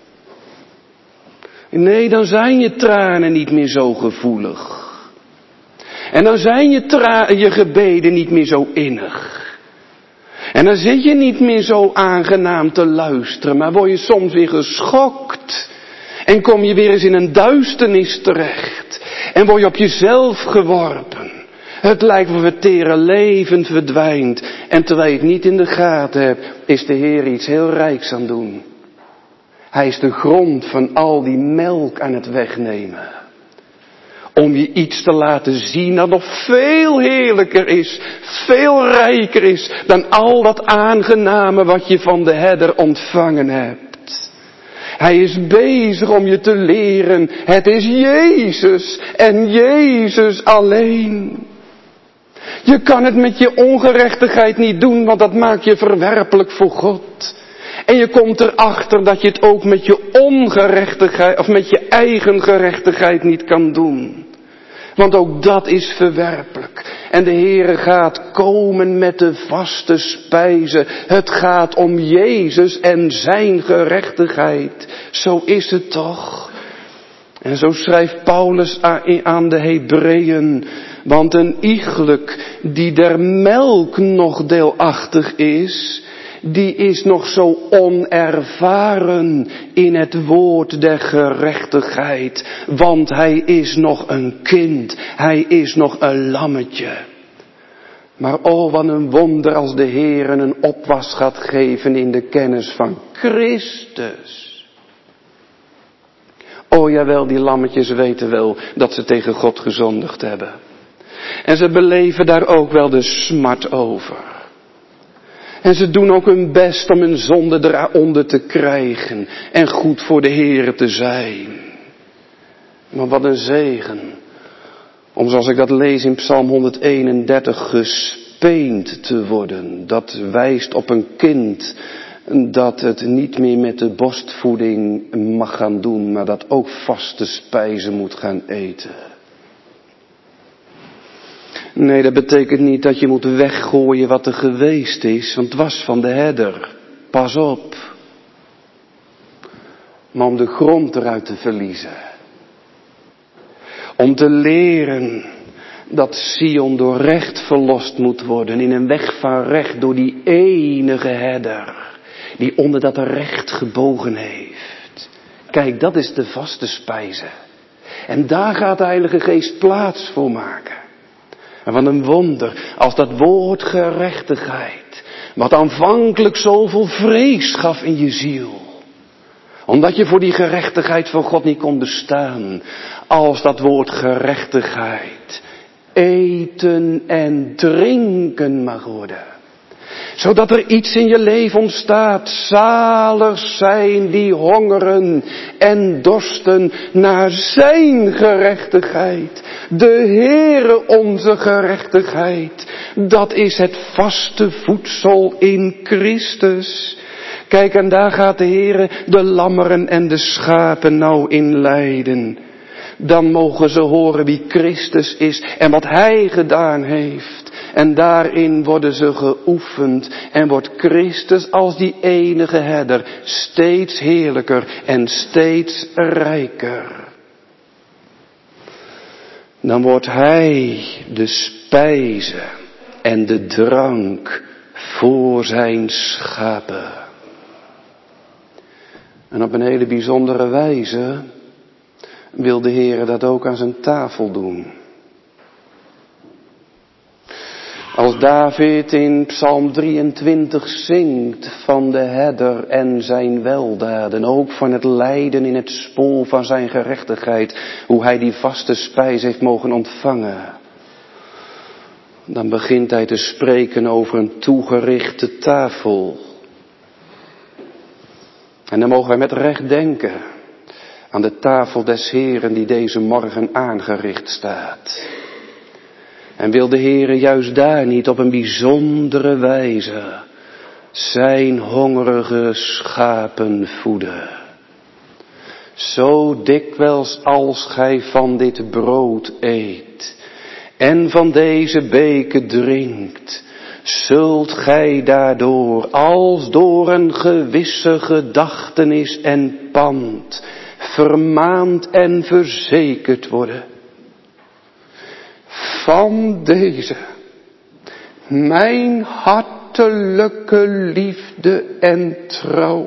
Nee, dan zijn je tranen niet meer zo gevoelig. En dan zijn je gebeden niet meer zo innig. En dan zit je niet meer zo aangenaam te luisteren, maar word je soms weer geschokt. En kom je weer eens in een duisternis terecht. En word je op jezelf geworpen. Het lijkt of het tere leven verdwijnt. En terwijl je het niet in de gaten hebt, is de Heer iets heel rijks aan doen. Hij is de grond van al die melk aan het wegnemen. Om je iets te laten zien dat nog veel heerlijker is, veel rijker is dan al dat aangename wat je van de herder ontvangen hebt. Hij is bezig om je te leren. Het is Jezus en Jezus alleen. Je kan het met je ongerechtigheid niet doen, want dat maakt je verwerpelijk voor God. En je komt erachter dat je het ook met je ongerechtigheid, of met je eigen gerechtigheid niet kan doen. Want ook dat is verwerpelijk. En de Heere gaat komen met de vaste spijze. Het gaat om Jezus en zijn gerechtigheid. Zo is het toch. En zo schrijft Paulus aan de Hebreeën. Want een iegelijk die der melk nog deelachtig is, die is nog zo onervaren in het woord der gerechtigheid. Want hij is nog een kind. Hij is nog een lammetje. Maar oh, wat een wonder als de Heer een opwas gaat geven in de kennis van Christus. Oh jawel, die lammetjes weten wel dat ze tegen God gezondigd hebben. En ze beleven daar ook wel de smart over. En ze doen ook hun best om hun zonde eronder te krijgen en goed voor de Heere te zijn. Maar wat een zegen. Om, zoals ik dat lees in Psalm 131, gespeend te worden. Dat wijst op een kind dat het niet meer met de borstvoeding mag gaan doen, maar dat ook vaste spijzen moet gaan eten. Nee, dat betekent niet dat je moet weggooien wat er geweest is, want het was van de herder. Pas op. Maar om de grond eruit te verliezen. Om te leren dat Sion door recht verlost moet worden, in een weg van recht door die enige herder, die onder dat recht gebogen heeft. Kijk, dat is de vaste spijze. En daar gaat de Heilige Geest plaats voor maken. En wat een wonder, als dat woord gerechtigheid, wat aanvankelijk zoveel vrees gaf in je ziel, omdat je voor die gerechtigheid van God niet kon bestaan, als dat woord gerechtigheid eten en drinken mag worden. Zodat er iets in je leven ontstaat. Zalig zijn die hongeren en dorsten naar zijn gerechtigheid. De Heere onze gerechtigheid. Dat is het vaste voedsel in Christus. Kijk, en daar gaat de Heere de lammeren en de schapen nou in leiden. Dan mogen ze horen wie Christus is en wat Hij gedaan heeft. En daarin worden ze geoefend en wordt Christus als die enige herder steeds heerlijker en steeds rijker. Dan wordt Hij de spijze en de drank voor zijn schapen. En op een hele bijzondere wijze wil de Heer dat ook aan zijn tafel doen. Als David in Psalm 23 zingt van de herder en zijn weldaden, ook van het lijden in het spoor van zijn gerechtigheid, hoe hij die vaste spijs heeft mogen ontvangen, dan begint hij te spreken over een toegerichte tafel. En dan mogen wij met recht denken aan de tafel des Heeren die deze morgen aangericht staat. En wil de Heere juist daar niet op een bijzondere wijze zijn hongerige schapen voeden. Zo dikwijls als gij van dit brood eet en van deze beker drinkt, zult gij daardoor als door een gewisse gedachtenis en pand vermaand en verzekerd worden. Van deze, mijn hartelijke liefde en trouw,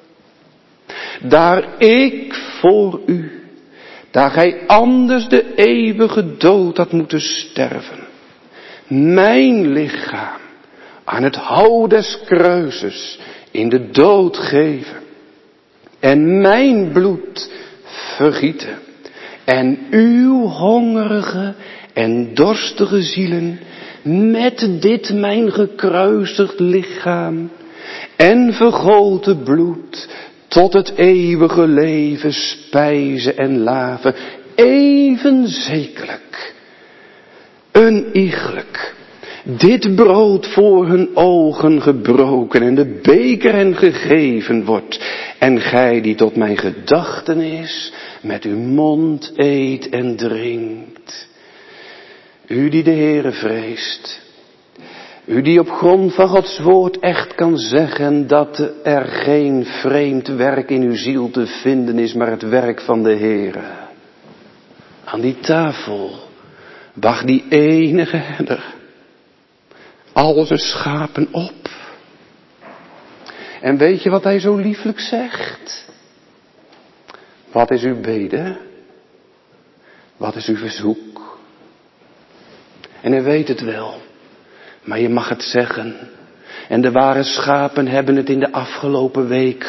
daar ik voor u, daar gij anders de eeuwige dood had moeten sterven, mijn lichaam aan het hout des kruises in de dood geven en mijn bloed vergieten en uw hongerige en dorstige zielen met dit mijn gekruisigd lichaam en vergoten bloed tot het eeuwige leven spijzen en laven, even zekerlijk, uniegelijk, dit brood voor hun ogen gebroken en de beker hen gegeven wordt, en gij die tot mijn gedachtenis met uw mond eet en drinkt. U die de Heere vreest, u die op grond van Gods woord echt kan zeggen dat er geen vreemd werk in uw ziel te vinden is, maar het werk van de Heere. Aan die tafel wacht die enige herder al zijn schapen op. En weet je wat hij zo lieflijk zegt? Wat is uw bede? Wat is uw verzoek? En hij weet het wel. Maar je mag het zeggen. En de ware schapen hebben het in de afgelopen week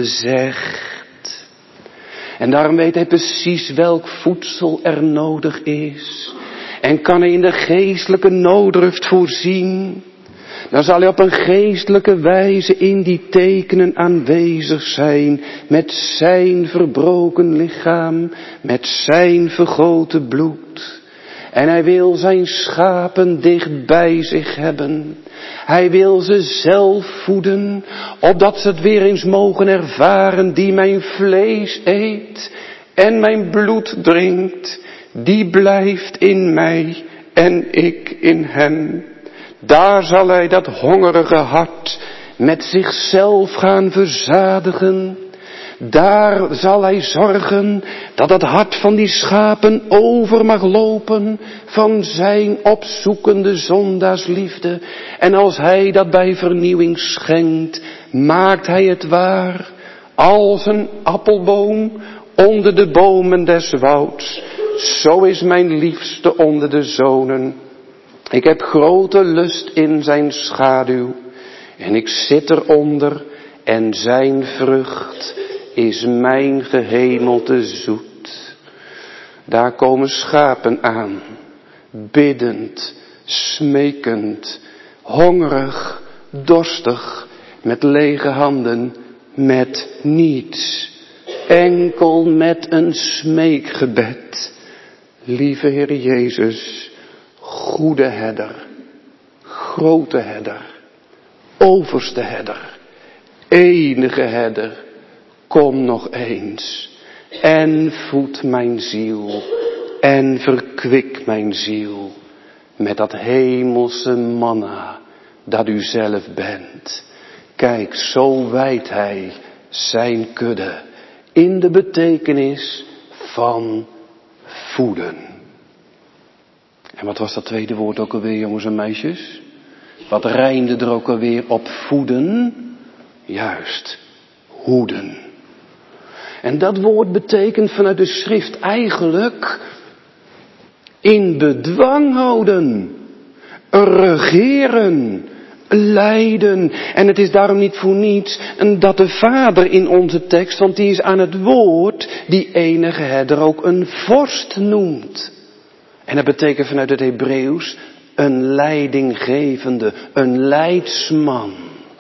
gezegd. En daarom weet hij precies welk voedsel er nodig is. En kan hij in de geestelijke nooddruft voorzien. Dan zal hij op een geestelijke wijze in die tekenen aanwezig zijn. Met zijn verbroken lichaam. Met zijn vergoten bloed. En hij wil zijn schapen dicht bij zich hebben. Hij wil ze zelf voeden, opdat ze het weer eens mogen ervaren, die mijn vlees eet en mijn bloed drinkt, die blijft in mij en ik in hem. Daar zal hij dat hongerige hart met zichzelf gaan verzadigen. Daar zal hij zorgen dat het hart van die schapen over mag lopen van zijn opzoekende zondaarsliefde. En als hij dat bij vernieuwing schenkt, maakt hij het waar als een appelboom onder de bomen des wouds. Zo is mijn liefste onder de zonen. Ik heb grote lust in zijn schaduw en ik zit eronder en zijn vrucht is mijn gehemelte zoet. Daar komen schapen aan, biddend, smekend, hongerig, dorstig, met lege handen, met niets, enkel met een smeekgebed. Lieve Heer Jezus, goede herder, grote herder, overste herder, enige herder, kom nog eens en voed mijn ziel en verkwik mijn ziel met dat hemelse manna dat u zelf bent. Kijk, zo wijdt hij zijn kudde in de betekenis van voeden. En wat was dat tweede woord ook alweer, jongens en meisjes? Wat rijmde er ook alweer op voeden? Juist, hoeden. En dat woord betekent vanuit de schrift eigenlijk in bedwang houden, regeren, leiden. En het is daarom niet voor niets dat de Vader in onze tekst, want die is aan het woord, die enige herder ook een vorst noemt. En dat betekent vanuit het Hebreeuws een leidinggevende, een leidsman.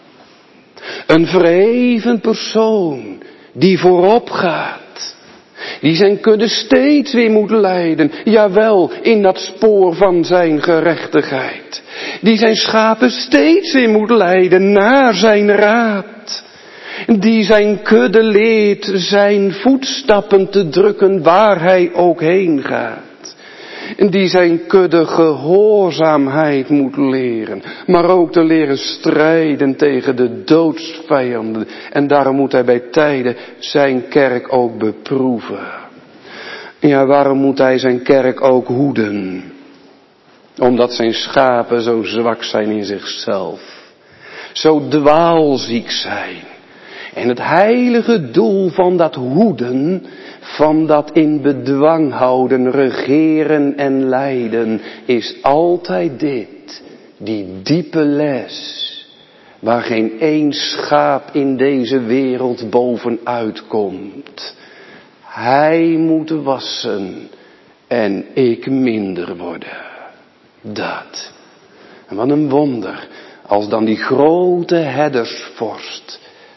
Een verheven persoon die voorop gaat. Die zijn kudde steeds weer moet leiden. Jawel, in dat spoor van zijn gerechtigheid. Die zijn schapen steeds weer moet leiden naar zijn raad. Die zijn kudde leert zijn voetstappen te drukken waar hij ook heen gaat. Die zijn kudde gehoorzaamheid moet leren. Maar ook te leren strijden tegen de doodsvijanden. En daarom moet hij bij tijden zijn kerk ook beproeven. Ja, waarom moet hij zijn kerk ook hoeden? Omdat zijn schapen zo zwak zijn in zichzelf. Zo dwaalziek zijn. En het heilige doel van dat hoeden, van dat in bedwang houden, regeren en leiden, is altijd dit. Die diepe les, waar geen één schaap in deze wereld bovenuit komt. Hij moet wassen en ik minder worden. Dat. En wat een wonder, als dan die grote herdersvorst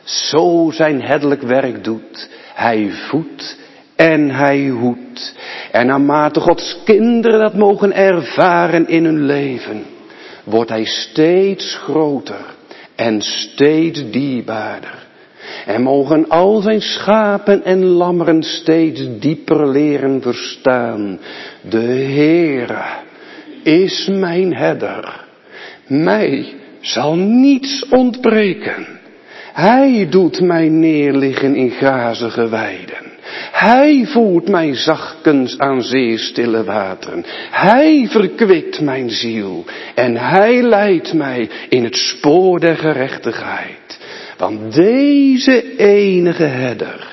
zo zijn herderlijk werk doet. Hij voedt en hij hoedt. En naarmate Gods kinderen dat mogen ervaren in hun leven, wordt hij steeds groter en steeds dierbaarder. En mogen al zijn schapen en lammeren steeds dieper leren verstaan. De Heere is mijn herder. Mij zal niets ontbreken. Hij doet mij neerliggen in grazige weiden. Hij voert mij zachtkens aan zeestille wateren. Hij verkwikt mijn ziel. En hij leidt mij in het spoor der gerechtigheid. Want deze enige herder,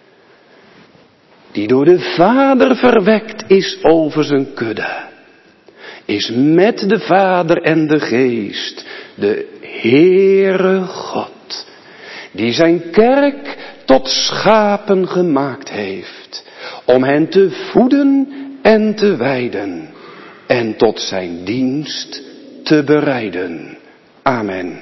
die door de Vader verwekt is over zijn kudde, is met de Vader en de Geest de Heere God, die zijn kerk tot schapen gemaakt heeft, om hen te voeden en te weiden en tot zijn dienst te bereiden. Amen.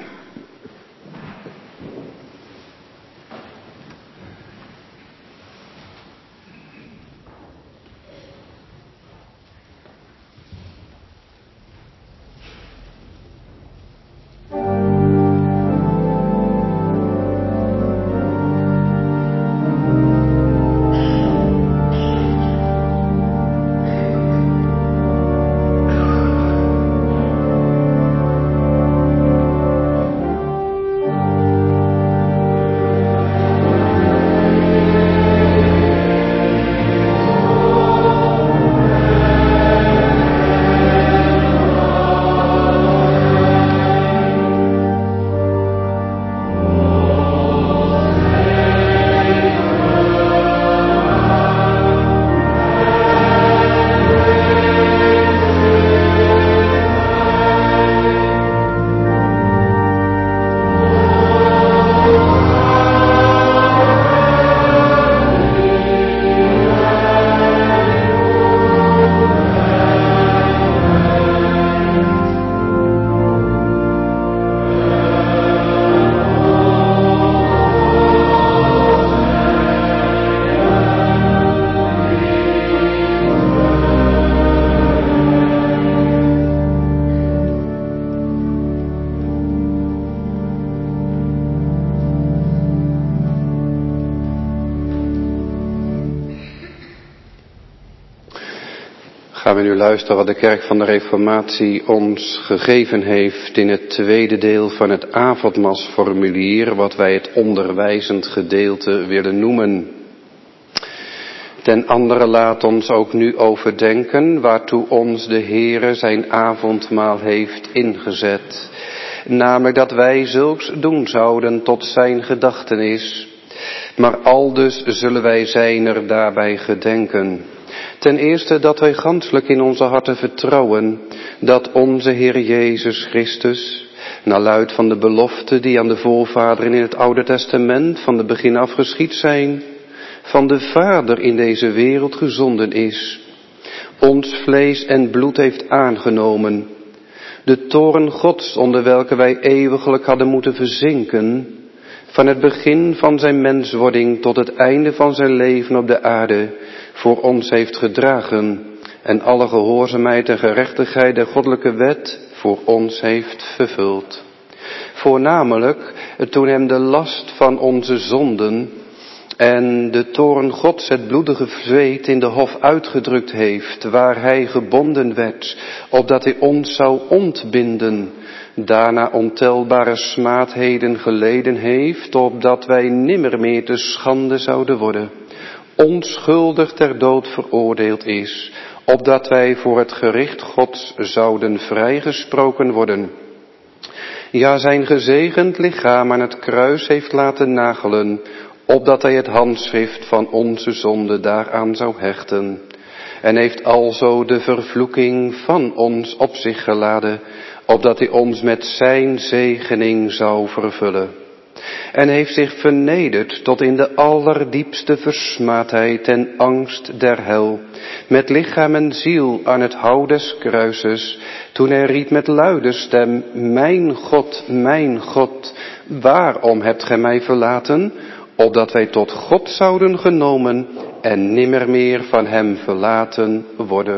Gaan we nu luisteren wat de Kerk van de Reformatie ons gegeven heeft in het tweede deel van het avondmaalsformulier, wat wij het onderwijzend gedeelte willen noemen. Ten andere laat ons ook nu overdenken waartoe ons de Heere zijn avondmaal heeft ingezet. Namelijk dat wij zulks doen zouden tot zijn gedachtenis. Maar aldus zullen wij zijner daarbij gedenken. Ten eerste dat wij ganschelijk in onze harten vertrouwen dat onze Heer Jezus Christus, naar luid van de belofte die aan de voorvaderen in het Oude Testament van de begin af geschied zijn, van de Vader in deze wereld gezonden is, ons vlees en bloed heeft aangenomen, de toorn Gods onder welke wij eeuwiglijk hadden moeten verzinken, van het begin van zijn menswording tot het einde van zijn leven op de aarde, voor ons heeft gedragen en alle gehoorzaamheid en gerechtigheid der goddelijke wet voor ons heeft vervuld. Voornamelijk toen hem de last van onze zonden en de toorn Gods het bloedige zweet in de hof uitgedrukt heeft, waar hij gebonden werd, opdat hij ons zou ontbinden, daarna ontelbare smaadheden geleden heeft, opdat wij nimmer meer te schande zouden worden, onschuldig ter dood veroordeeld is, opdat wij voor het gericht Gods zouden vrijgesproken worden. Ja, zijn gezegend lichaam aan het kruis heeft laten nagelen, opdat hij het handschrift van onze zonde daaraan zou hechten. En heeft alzo de vervloeking van ons op zich geladen, opdat hij ons met zijn zegening zou vervullen. En heeft zich vernederd tot in de allerdiepste versmaadheid en angst der hel, met lichaam en ziel aan het hout des kruises, toen hij riep met luide stem, mijn God, Waarom hebt gij mij verlaten, opdat wij tot God zouden genomen en nimmer meer van hem verlaten worden?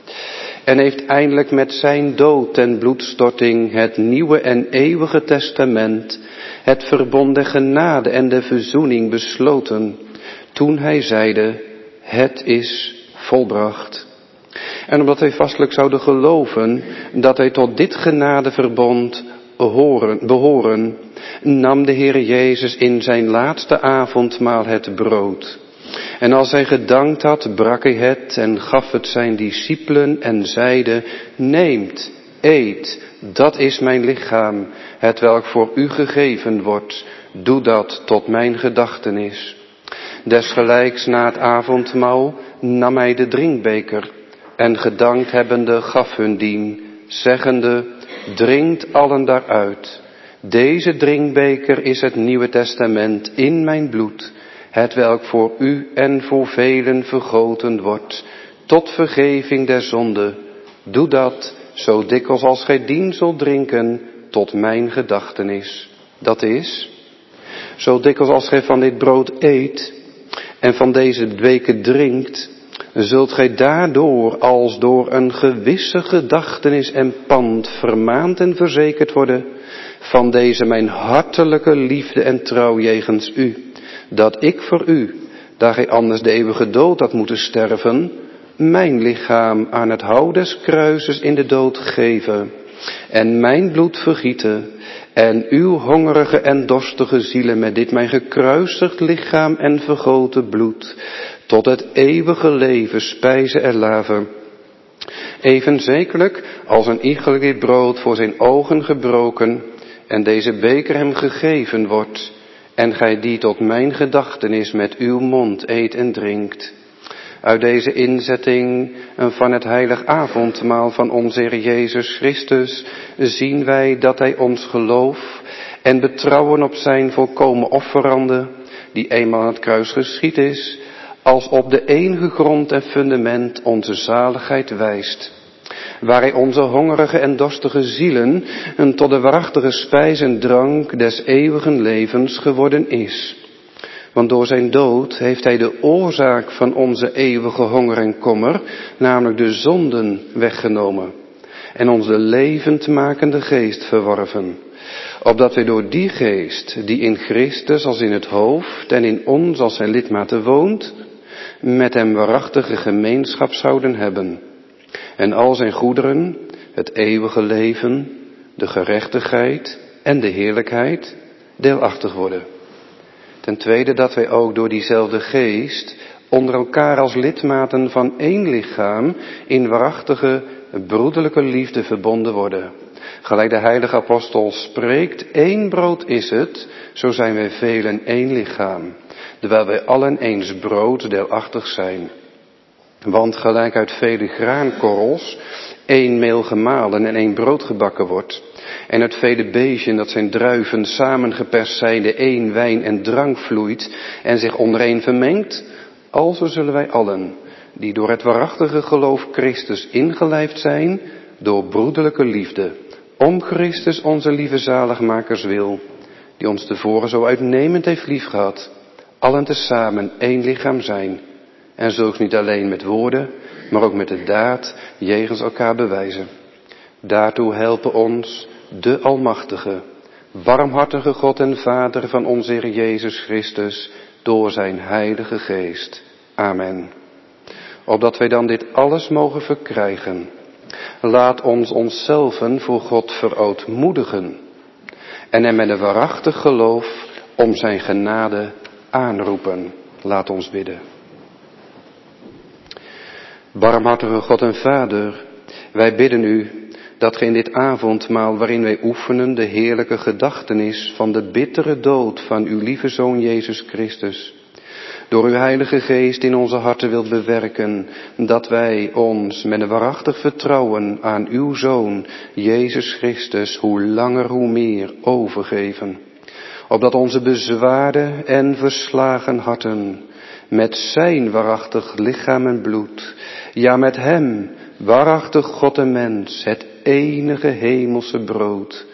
En heeft eindelijk met zijn dood en bloedstorting het nieuwe en eeuwige testament, het verbond der genade en de verzoening besloten, toen hij zeide, het is volbracht. En omdat wij vastelijk zouden geloven dat wij tot dit genadeverbond behoren, nam de Heer Jezus in zijn laatste avondmaal het brood. En als hij gedankt had, brak hij het en gaf het zijn discipelen en zeide, neemt, eet, dat is mijn lichaam, hetwelk voor u gegeven wordt, doe dat tot mijn gedachtenis. Desgelijks na het avondmaal nam hij de drinkbeker en gedankt hebbende gaf hun dien, zeggende, drinkt allen daaruit. Deze drinkbeker is het Nieuwe Testament in mijn bloed, hetwelk voor u en voor velen vergoten wordt, tot vergeving der zonde. Doe dat, zo dikwijls als gij dien zult drinken, tot mijn gedachtenis. Dat is, zo dikwijls als gij van dit brood eet en van deze beker drinkt, zult gij daardoor als door een gewisse gedachtenis en pand vermaand en verzekerd worden van deze mijn hartelijke liefde en trouw jegens u, dat ik voor u, daar gij anders de eeuwige dood had moeten sterven, mijn lichaam aan het hout des kruises in de dood geven en mijn bloed vergieten en uw hongerige en dorstige zielen met dit mijn gekruisigd lichaam en vergoten bloed tot het eeuwige leven spijzen en laven. Even zekerlijk als een iegelijk dit brood voor zijn ogen gebroken en deze beker hem gegeven wordt en gij die tot mijn gedachtenis met uw mond eet en drinkt. Uit deze inzetting van het heilig avondmaal van onze Heer Jezus Christus zien wij dat hij ons geloof en betrouwen op zijn volkomen offerande, die eenmaal aan het kruis geschied is, als op de enige grond en fundament onze zaligheid wijst. Waar hij onze hongerige en dorstige zielen tot de waarachtige spijs en drank des eeuwigen levens geworden is. Want door zijn dood heeft hij de oorzaak van onze eeuwige honger en kommer, namelijk de zonden, weggenomen. En ons de levendmakende geest verworven. Opdat wij door die geest, die in Christus als in het hoofd en in ons als zijn lidmaten woont, met hem waarachtige gemeenschap zouden hebben. En al zijn goederen, het eeuwige leven, de gerechtigheid en de heerlijkheid deelachtig worden. Ten tweede dat wij ook door diezelfde geest onder elkaar als lidmaten van één lichaam in waarachtige broederlijke liefde verbonden worden. Gelijk de heilige apostel spreekt, één brood is het, zo zijn wij velen één lichaam, terwijl wij allen eens brood deelachtig zijn. Want gelijk uit vele graankorrels één meel gemalen en één brood gebakken wordt, en uit vele beesten dat zijn druiven samengeperst zijnde één wijn en drank vloeit en zich ondereen vermengt, alzo zullen wij allen, die door het waarachtige geloof Christus ingelijfd zijn, door broederlijke liefde, om Christus onze lieve zaligmakers wil, die ons tevoren zo uitnemend heeft liefgehad, allen tezamen één lichaam zijn, en zulks niet alleen met woorden, maar ook met de daad jegens elkaar bewijzen. Daartoe helpen ons de Almachtige, warmhartige God en Vader van onze Heer Jezus Christus, door zijn Heilige Geest. Amen. Opdat wij dan dit alles mogen verkrijgen, laat ons onszelven voor God verootmoedigen en hem met een waarachtig geloof om zijn genade aanroepen. Laat ons bidden. Barmhartige God en Vader, wij bidden u dat ge in dit avondmaal waarin wij oefenen de heerlijke gedachtenis van de bittere dood van uw lieve Zoon Jezus Christus, door uw Heilige Geest in onze harten wilt bewerken, dat wij ons met een waarachtig vertrouwen aan uw Zoon Jezus Christus hoe langer hoe meer overgeven, opdat onze bezwaarde en verslagen harten met zijn waarachtig lichaam en bloed, ja met hem, waarachtig God en mens, het enige hemelse brood,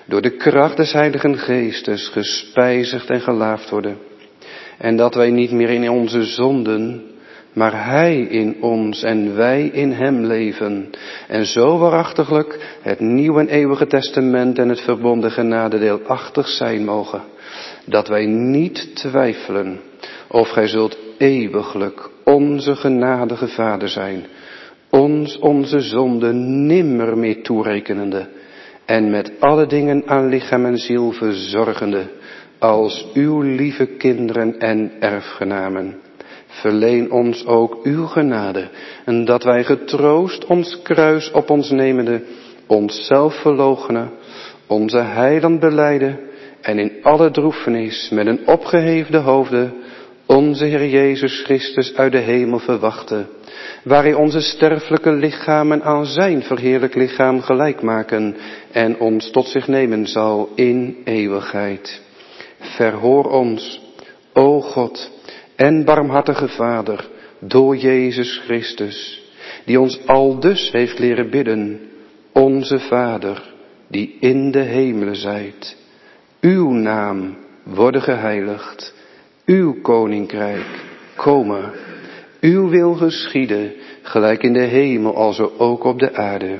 door de kracht des Heiligen Geestes gespijzigd en gelaafd worden. En dat wij niet meer in onze zonden, maar Hij in ons en wij in Hem leven. En zo waarachtiglijk het nieuw en eeuwige testament en het verbonden genade deelachtig zijn mogen. Dat wij niet twijfelen of Gij zult eeuwiglijk onze genadige Vader zijn. Ons onze zonden nimmer meer toerekenende. En met alle dingen aan lichaam en ziel verzorgende. Als uw lieve kinderen en erfgenamen. Verleen ons ook uw genade. En dat wij getroost ons kruis op ons nemende. Onszelf verloochenen. Onze heiland belijden. En in alle droefenis met een opgeheefde hoofde. Onze Heer Jezus Christus uit de hemel verwachten. Waar Hij onze sterfelijke lichamen aan zijn verheerlijk lichaam gelijk maken. En ons tot zich nemen zal in eeuwigheid. Verhoor ons, o God en barmhartige Vader, door Jezus Christus, die ons aldus heeft leren bidden, onze Vader, die in de hemelen zijt. Uw naam worden geheiligd, uw koninkrijk komen, uw wil geschieden, gelijk in de hemel alzo ook op de aarde.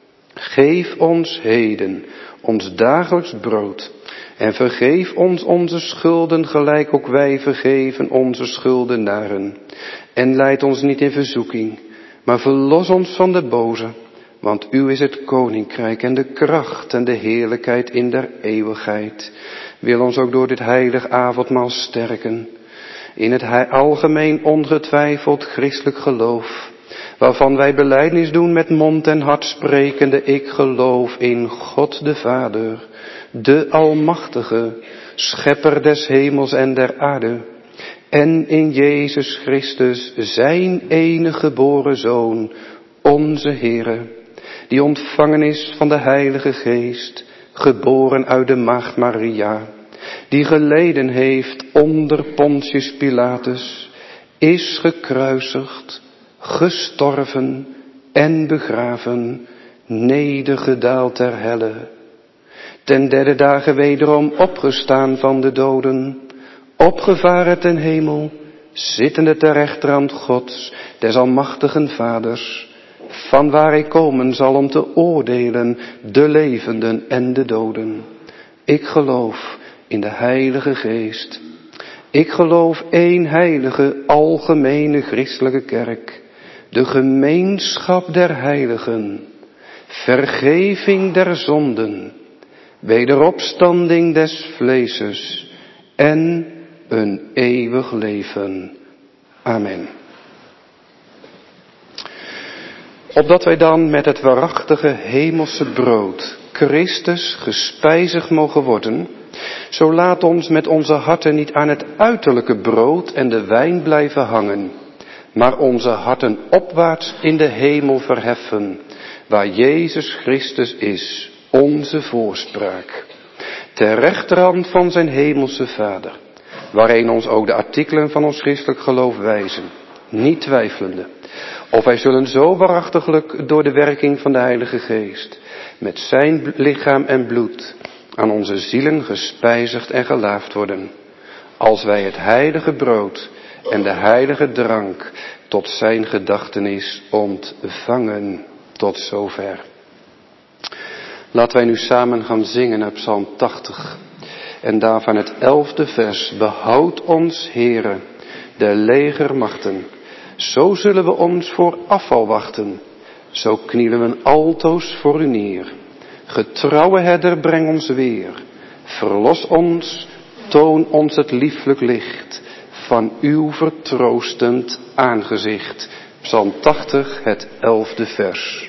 Geef ons heden ons dagelijks brood. En vergeef ons onze schulden, gelijk ook wij vergeven onze schuldenaren. En leid ons niet in verzoeking, maar verlos ons van de boze. Want uw is het koninkrijk en de kracht en de heerlijkheid in der eeuwigheid. Wil ons ook door dit heilig avondmaal sterken. In het algemeen ongetwijfeld christelijk geloof. Waarvan wij belijdenis doen met mond en hart sprekende. Ik geloof in God de Vader. De Almachtige, Schepper des hemels en der aarde, en in Jezus Christus, zijn enige geboren Zoon, onze Heere, die ontvangen is van de Heilige Geest, geboren uit de Maagd Maria, die geleden heeft onder Pontius Pilatus, is gekruisigd, gestorven en begraven, nedergedaald ter helle. Ten derde dagen wederom opgestaan van de doden, opgevaren ten hemel, zittende ter rechterhand Gods, des almachtigen Vaders, van waar Hij komen zal om te oordelen de levenden en de doden. Ik geloof in de Heilige Geest. Ik geloof één heilige, algemene christelijke kerk, de gemeenschap der heiligen, vergeving der zonden, wederopstanding des vleeses en een eeuwig leven. Amen. Opdat wij dan met het waarachtige hemelse brood Christus gespijzigd mogen worden, zo laat ons met onze harten niet aan het uiterlijke brood en de wijn blijven hangen, maar onze harten opwaarts in de hemel verheffen, waar Jezus Christus is, onze voorspraak, ter rechterhand van zijn hemelse Vader, waarheen ons ook de artikelen van ons christelijk geloof wijzen, niet twijfelende, of wij zullen zo waarachtiglijk door de werking van de Heilige Geest, met zijn lichaam en bloed, aan onze zielen gespijzigd en gelaafd worden, als wij het heilige brood en de heilige drank tot zijn gedachtenis ontvangen. Tot zover. Laten wij nu samen gaan zingen uit Psalm 80. En daarvan het 11e vers. Behoud ons, Heere, der legermachten. Zo zullen we ons voor afval wachten. Zo knielen we altoos voor u neer. Getrouwe herder, breng ons weer. Verlos ons, toon ons het lieflijk licht van uw vertroostend aangezicht. Psalm 80, het 11e vers.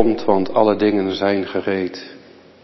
komt, want alle dingen zijn gereed.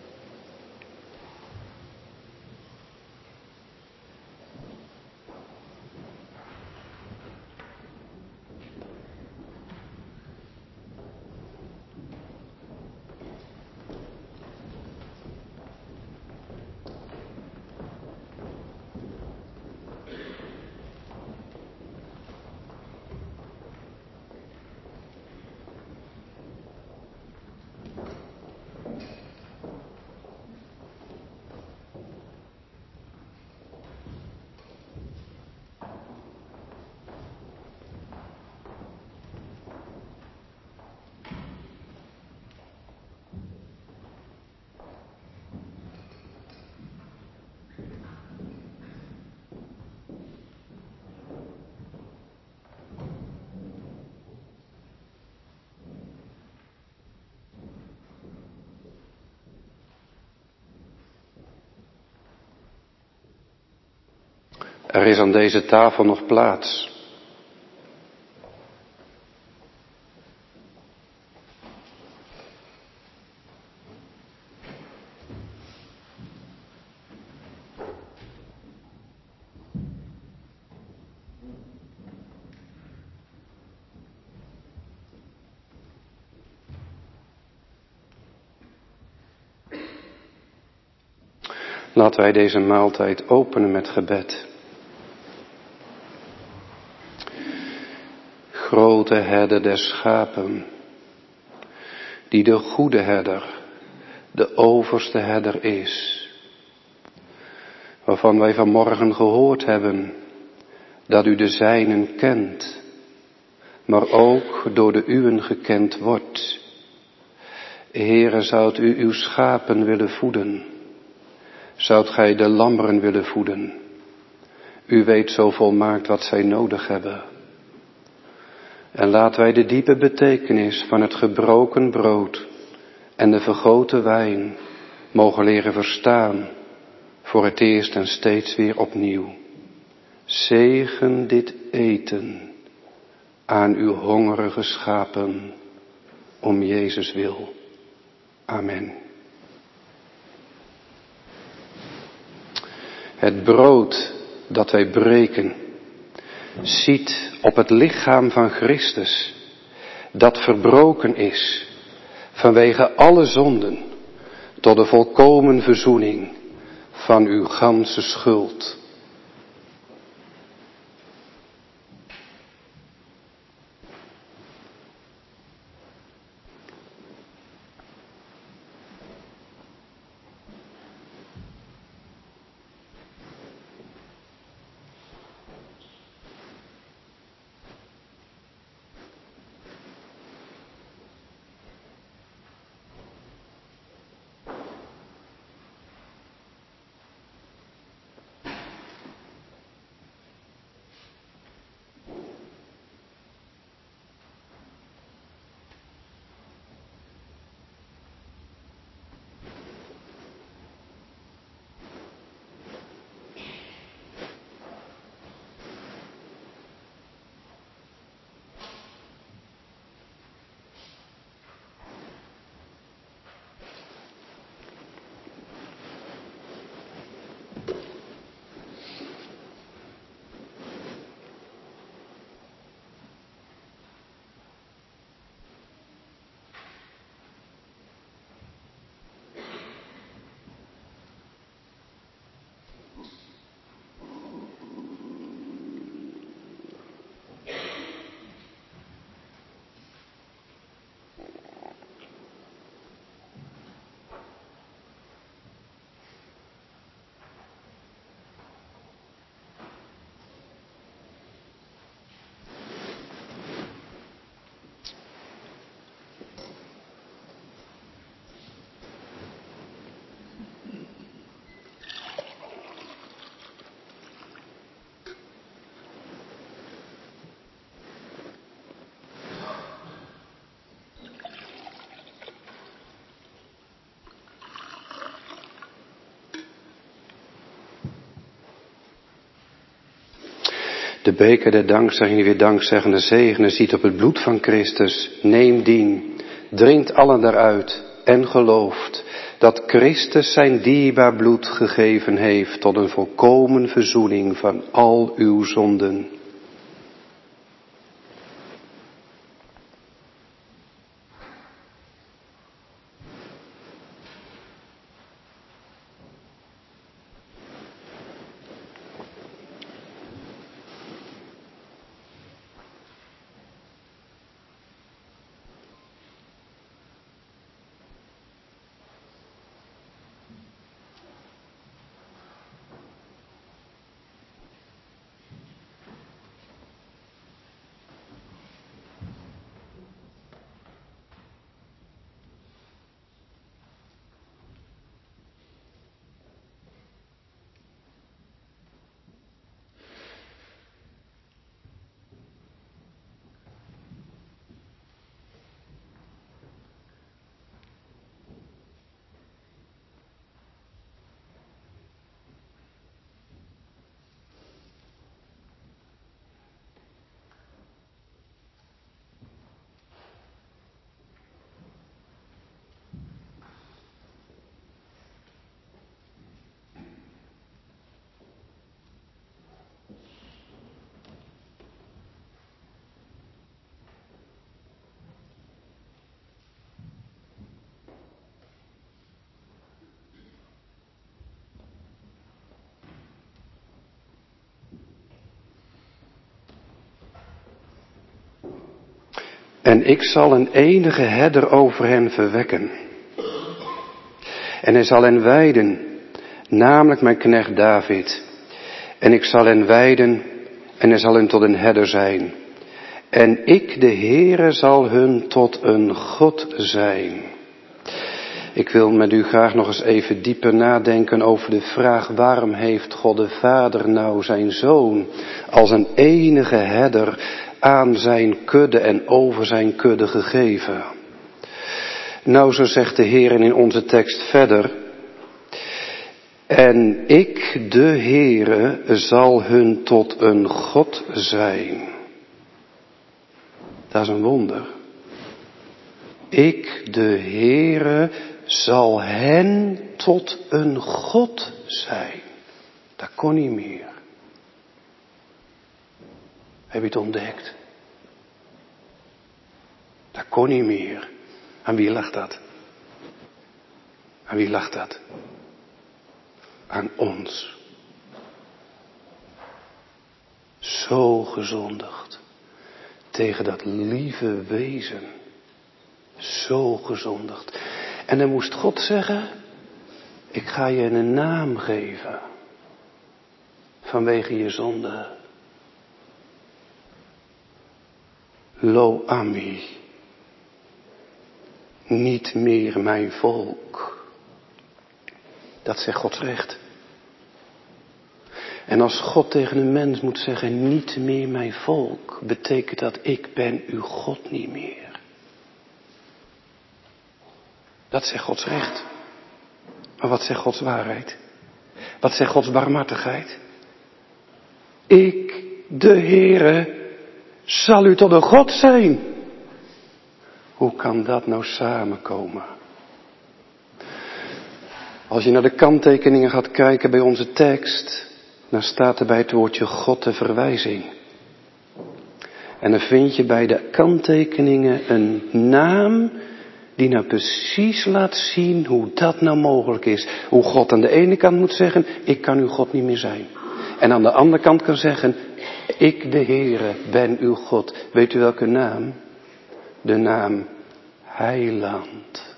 Er is aan deze tafel nog plaats. Laten wij deze maaltijd openen met gebed. Grote herder der schapen, die de goede herder, de overste herder is, waarvan wij vanmorgen gehoord hebben dat u de zijnen kent, maar ook door de uwen gekend wordt. Heere, zoudt u uw schapen willen voeden? Zoudt gij de lammeren willen voeden? U weet zo volmaakt wat zij nodig hebben. En laten wij de diepe betekenis van het gebroken brood en de vergoten wijn mogen leren verstaan voor het eerst en steeds weer opnieuw. Zegen dit eten aan uw hongerige schapen om Jezus wil. Amen. Het brood dat wij breken ziet op het lichaam van Christus, dat verbroken is vanwege alle zonden, tot de volkomen verzoening van uw ganse schuld. De beker der dankzegging die weer dankzeggende zegenen ziet op het bloed van Christus. Neem dien Dringt allen daaruit en gelooft dat Christus zijn dierbaar bloed gegeven heeft tot een volkomen verzoening van al uw zonden. En ik zal een enige herder over hen verwekken. En hij zal hen weiden, namelijk mijn knecht David. En ik zal hen weiden en hij zal hen tot een herder zijn. En ik, de Heere, zal hun tot een God zijn. Ik wil met u graag nog eens even dieper nadenken over de vraag: waarom heeft God de Vader nou zijn Zoon als een enige herder aan zijn kudde en over zijn kudde gegeven? Nou, zo zegt de Heer in onze tekst verder: en ik, de Heere, zal hun tot een God zijn. Dat is een wonder. Ik, de Heere, zal hen tot een God zijn. Dat kon niet meer. Heb je het ontdekt? Dat kon niet meer. Aan wie lag dat? Aan wie lag dat? Aan ons. Zo gezondigd. Tegen dat lieve wezen. Zo gezondigd. En dan moest God zeggen: ik ga je een naam geven. Vanwege je zonde. Lo ami. Niet meer mijn volk. Dat zegt Gods recht. En als God tegen een mens moet zeggen: niet meer mijn volk, betekent dat: ik ben uw God niet meer. Dat zegt Gods recht. Maar wat zegt Gods waarheid? Wat zegt Gods barmhartigheid? Ik, de Heere, zal u tot een God zijn. Hoe kan dat nou samenkomen? Als je naar de kanttekeningen gaat kijken bij onze tekst, dan staat er bij het woordje God de verwijzing. En dan vind je bij de kanttekeningen een naam die nou precies laat zien hoe dat nou mogelijk is. Hoe God aan de ene kant moet zeggen: ik kan uw God niet meer zijn. En aan de andere kant kan zeggen: ik, de Heere, ben uw God. Weet u welke naam? De naam Heiland.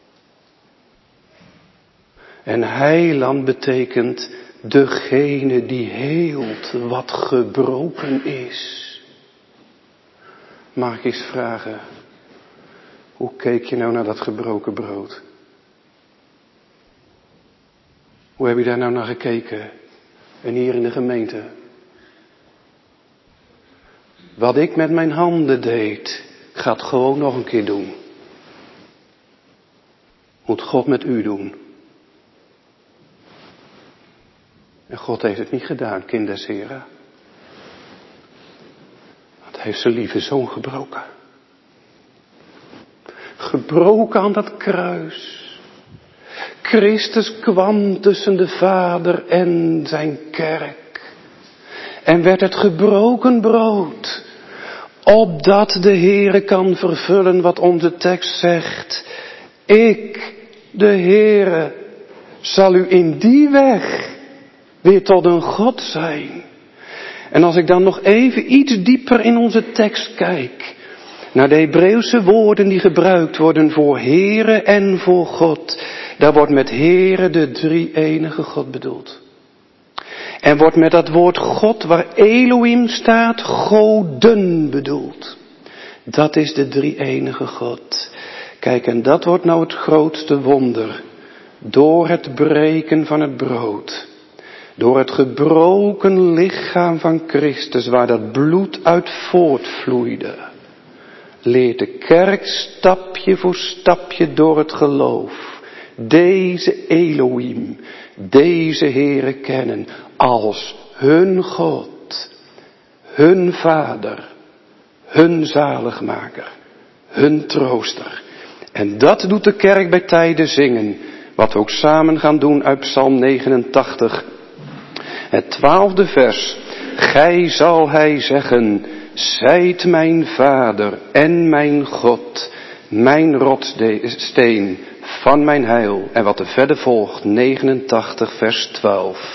En heiland betekent degene die heelt wat gebroken is. Mag ik eens vragen: hoe keek je nou naar dat gebroken brood? Hoe heb je daar nou naar gekeken? En hier in de gemeente? Wat ik met mijn handen deed, gaat gewoon nog een keer doen. Moet God met u doen. En God heeft het niet gedaan, kind des Heren. Want hij heeft zijn lieve zoon gebroken. gebroken aan dat kruis. Christus kwam tussen de Vader en zijn kerk. En werd het gebroken brood. Opdat de Heere kan vervullen wat onze tekst zegt. Ik, de Heere, zal u in die weg weer tot een God zijn. En als ik dan nog even iets dieper in onze tekst kijk. Naar de Hebreeuwse woorden die gebruikt worden voor Heere en voor God. Daar wordt met Heere de drie-enige God bedoeld. En wordt met dat woord God waar Elohim staat, goden bedoeld. Dat is de drie-enige God. Kijk, en dat wordt nou het grootste wonder. Door het breken van het brood. Door het gebroken lichaam van Christus, waar dat bloed uit voortvloeide. Leert de kerk stapje voor stapje door het geloof. Deze Elohim, deze Heere kennen als hun God, hun Vader, hun zaligmaker, hun trooster. En dat doet de kerk bij tijden zingen, wat we ook samen gaan doen uit Psalm 89. Het 12e vers. Gij zal hij zeggen, zijt mijn Vader en mijn God, mijn rotssteen van mijn heil. En wat er verder volgt, 89 vers 12.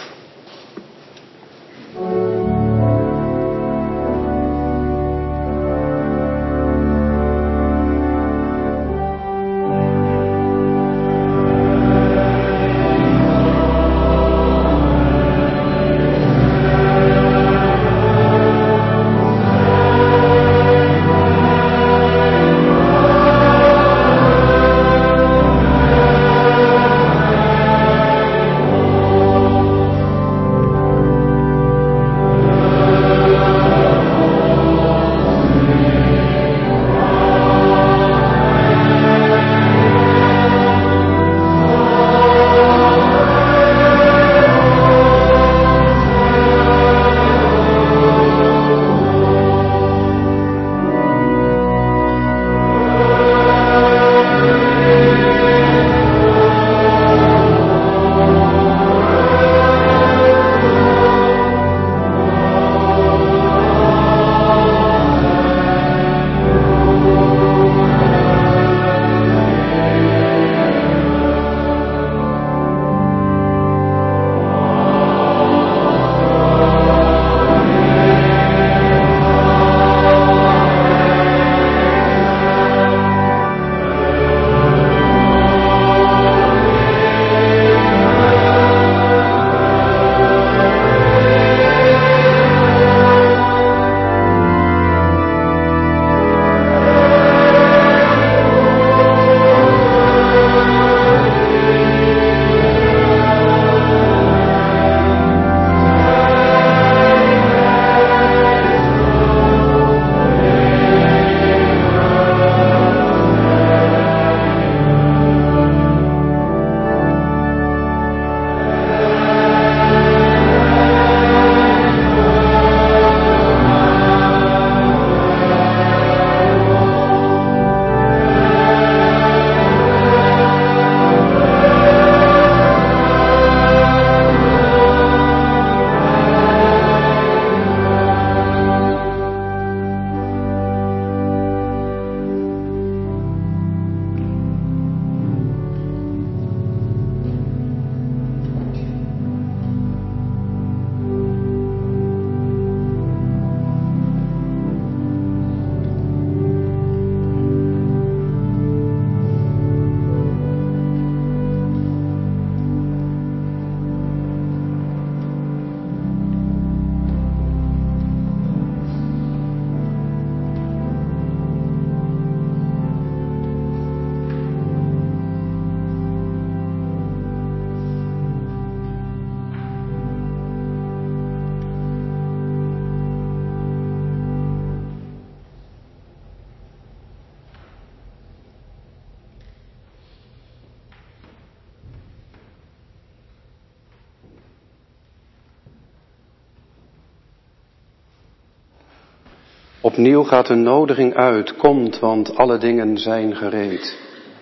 Opnieuw gaat de nodiging uit, komt, want alle dingen zijn gereed.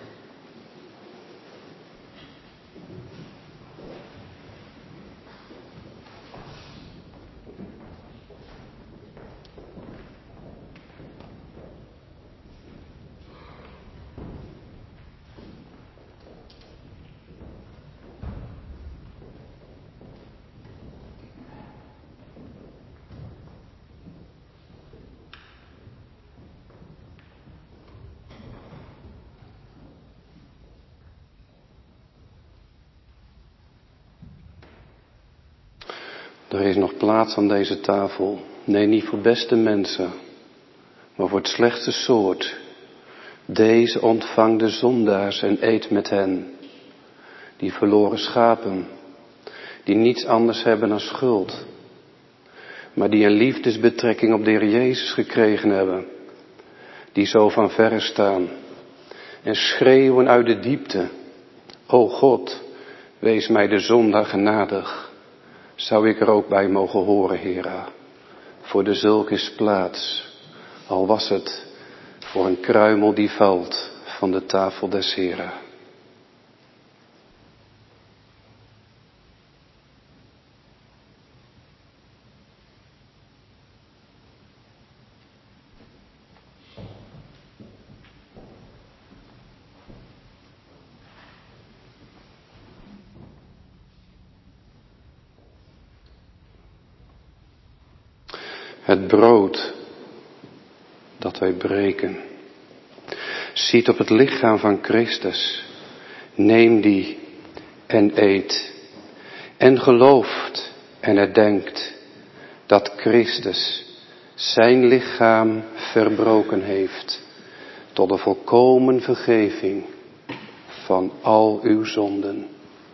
Er is nog plaats aan deze tafel. Nee, niet voor beste mensen, maar voor het slechtste soort. Deze ontvang de zondaars en eet met hen. Die verloren schapen, die niets anders hebben dan schuld, maar die een liefdesbetrekking op de Heer Jezus gekregen hebben. Die zo van verre staan en schreeuwen uit de diepte: O God, wees mij de zondaar genadig. Zou ik er ook bij mogen horen, Heere? Voor de zulk is plaats, al was het voor een kruimel die valt van de tafel des Heeren. Het brood dat wij breken, ziet op het lichaam van Christus. Neem die en eet. En gelooft en herdenkt dat Christus zijn lichaam verbroken heeft tot de volkomen vergeving van al uw zonden.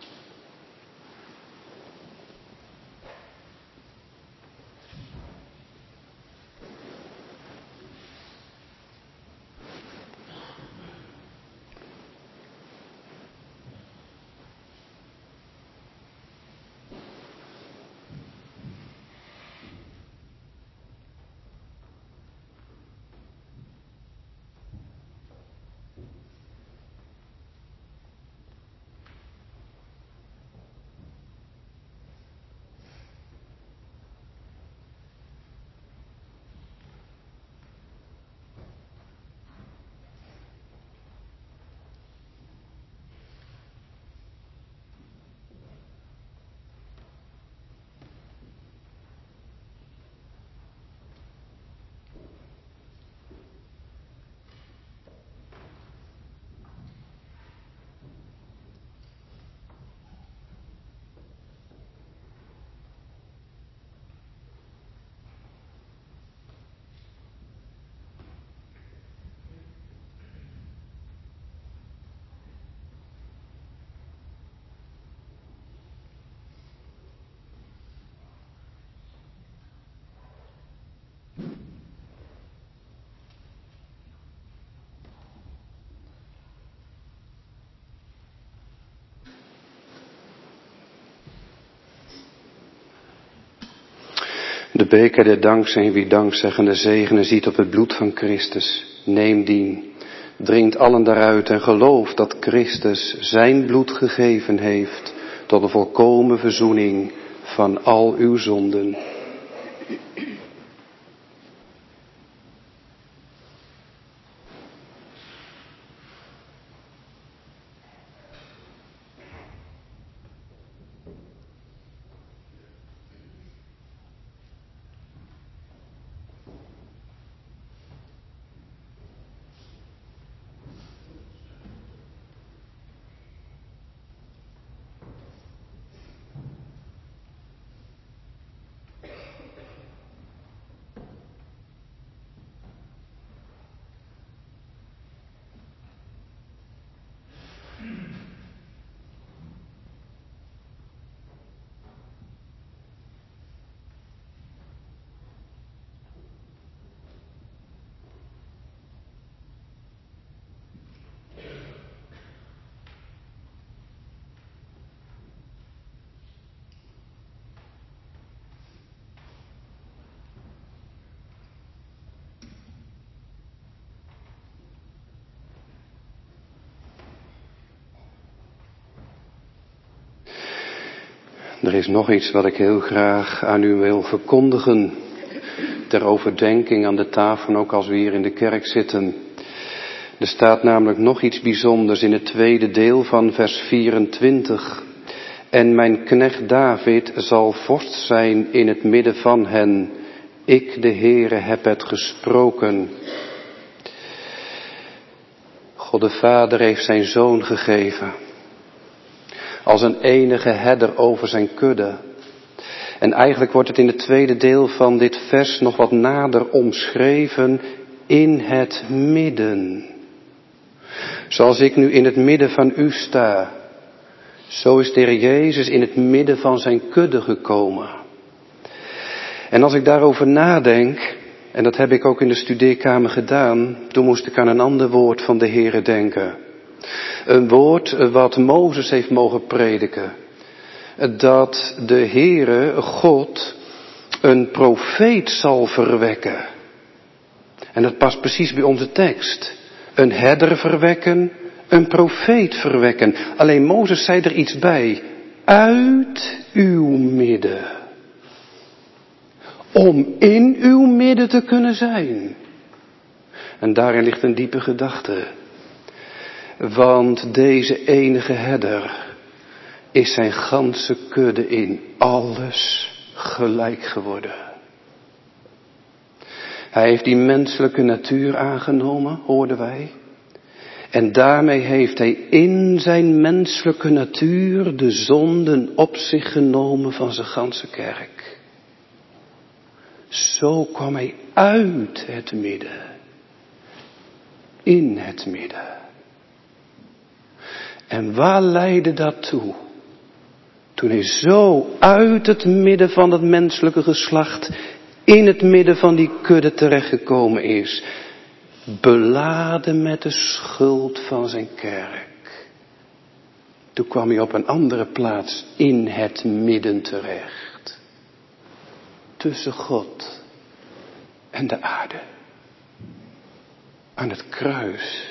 De beker der dankzij wie dankzeggende zegenen ziet op het bloed van Christus. Neem dien, drinkt allen daaruit en geloof dat Christus zijn bloed gegeven heeft tot de volkomen verzoening van al uw zonden. Er is nog iets wat ik heel graag aan u wil verkondigen, ter overdenking aan de tafel, ook als we hier in de kerk zitten. Er staat namelijk nog iets bijzonders in het tweede deel van vers 24. En mijn knecht David zal vorst zijn in het midden van hen. Ik, de Heere, heb het gesproken. God de Vader heeft zijn Zoon gegeven als een enige herder over zijn kudde. En eigenlijk wordt het in het tweede deel van dit vers nog wat nader omschreven, in het midden. Zoals ik nu in het midden van u sta, zo is de Heer Jezus in het midden van zijn kudde gekomen. En als ik daarover nadenk, en dat heb ik ook in de studeerkamer gedaan, toen moest ik aan een ander woord van de Heere denken. Een woord wat Mozes heeft mogen prediken. Dat de Heere, God, een profeet zal verwekken. En dat past precies bij onze tekst. Een herder verwekken, een profeet verwekken. Alleen Mozes zei er iets bij. Uit uw midden. Om in uw midden te kunnen zijn. En daarin ligt een diepe gedachte. Want deze enige herder is zijn ganse kudde in alles gelijk geworden. Hij heeft die menselijke natuur aangenomen, hoorden wij. En daarmee heeft hij in zijn menselijke natuur de zonden op zich genomen van zijn ganse kerk. Zo kwam hij uit het midden. In het midden. En waar leidde dat toe? Toen hij zo uit het midden van het menselijke geslacht, in het midden van die kudde terechtgekomen is. Beladen met de schuld van zijn kerk. Toen kwam hij op een andere plaats in het midden terecht. Tussen God en de aarde. Aan het kruis.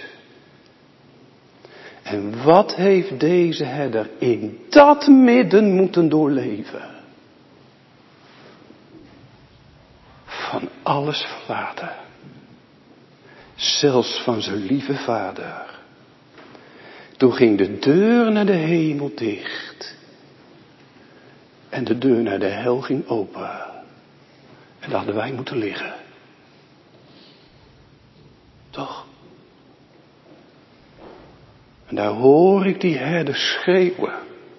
En wat heeft deze herder in dat midden moeten doorleven? Van alles verlaten. Zelfs van zijn lieve vader. Toen ging de deur naar de hemel dicht. En de deur naar de hel ging open. En daar hadden wij moeten liggen. Toch? En daar hoor ik die herder schreeuwen.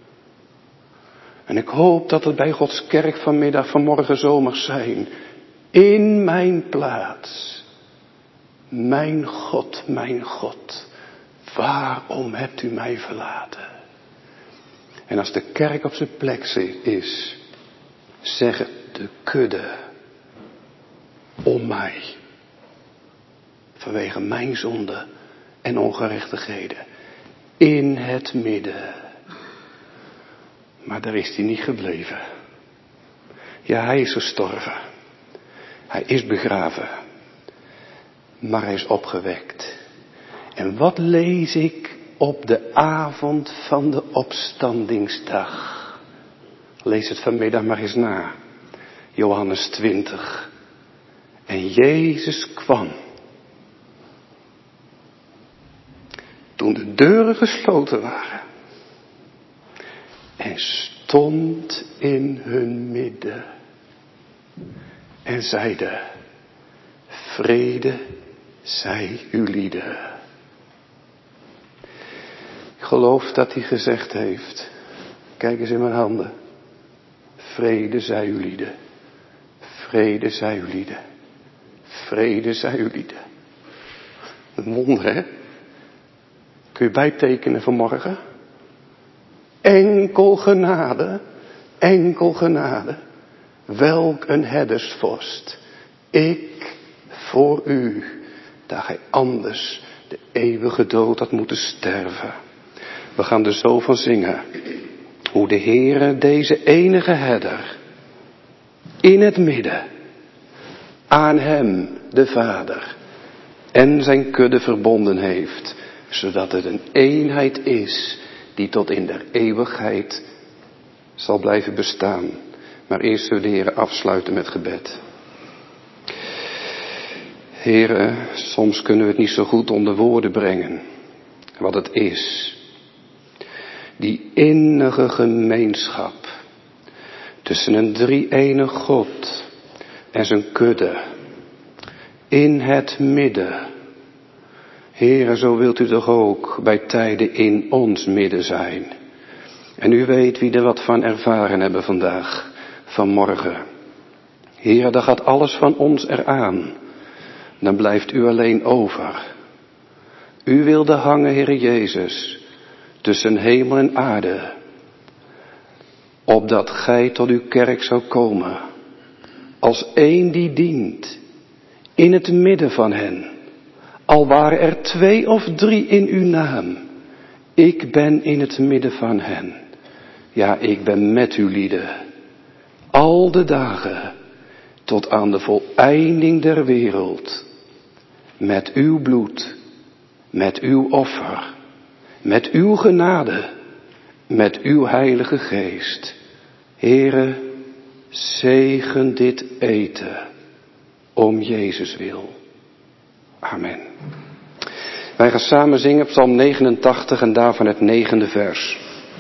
En ik hoop dat het bij Gods kerk vanmorgen zo mag zijn. In mijn plaats. Mijn God, waarom hebt u mij verlaten? En als de kerk op zijn plek is, zeggen de kudde om mij. Vanwege mijn zonde en ongerechtigheden. In het midden. Maar daar is hij niet gebleven. Ja, hij is gestorven. Hij is begraven. Maar hij is opgewekt. En wat lees ik op de avond van de opstandingsdag? Lees het vanmiddag maar eens na. Johannes 20. En Jezus kwam. Toen de deuren gesloten waren. En stond in hun midden. En zeide: vrede zij ulieden. Ik geloof dat hij gezegd heeft. Kijk eens in mijn handen. Vrede zij ulieden. Vrede zij ulieden. Vrede zij ulieden. Een wonder, hè? Kun je bijtekenen vanmorgen? Enkel genade. Enkel genade. Welk een herdersvorst. Ik voor u. Dat gij anders de eeuwige dood had moeten sterven. We gaan er zo van zingen. Hoe de Heere deze enige herder. In het midden. Aan hem, de Vader. En zijn kudde verbonden heeft. Zodat het een eenheid is. Die tot in der eeuwigheid zal blijven bestaan. Maar eerst zullen de Heere afsluiten met gebed. Heere, soms kunnen we het niet zo goed onder woorden brengen. Wat het is. Die innige gemeenschap. Tussen een drie-enig God. En zijn kudde. In het midden. Heere, zo wilt u toch ook bij tijden in ons midden zijn. En u weet wie er wat van ervaren hebben vandaag. vanmorgen. Heere, dan gaat alles van ons eraan. Dan blijft u alleen over. U wilde hangen, Heere Jezus, tussen hemel en aarde, opdat gij tot uw kerk zou komen, als één die dient, in het midden van hen. Al waren er 2 of 3 in uw naam, ik ben in het midden van hen. Ja, ik ben met u lieden, al de dagen, tot aan de voleinding der wereld. Met uw bloed, met uw offer, met uw genade, met uw heilige geest. Heere, zegen dit eten, om Jezus wil. Amen. Wij gaan samen zingen Psalm 89 en daarvan het 9e vers.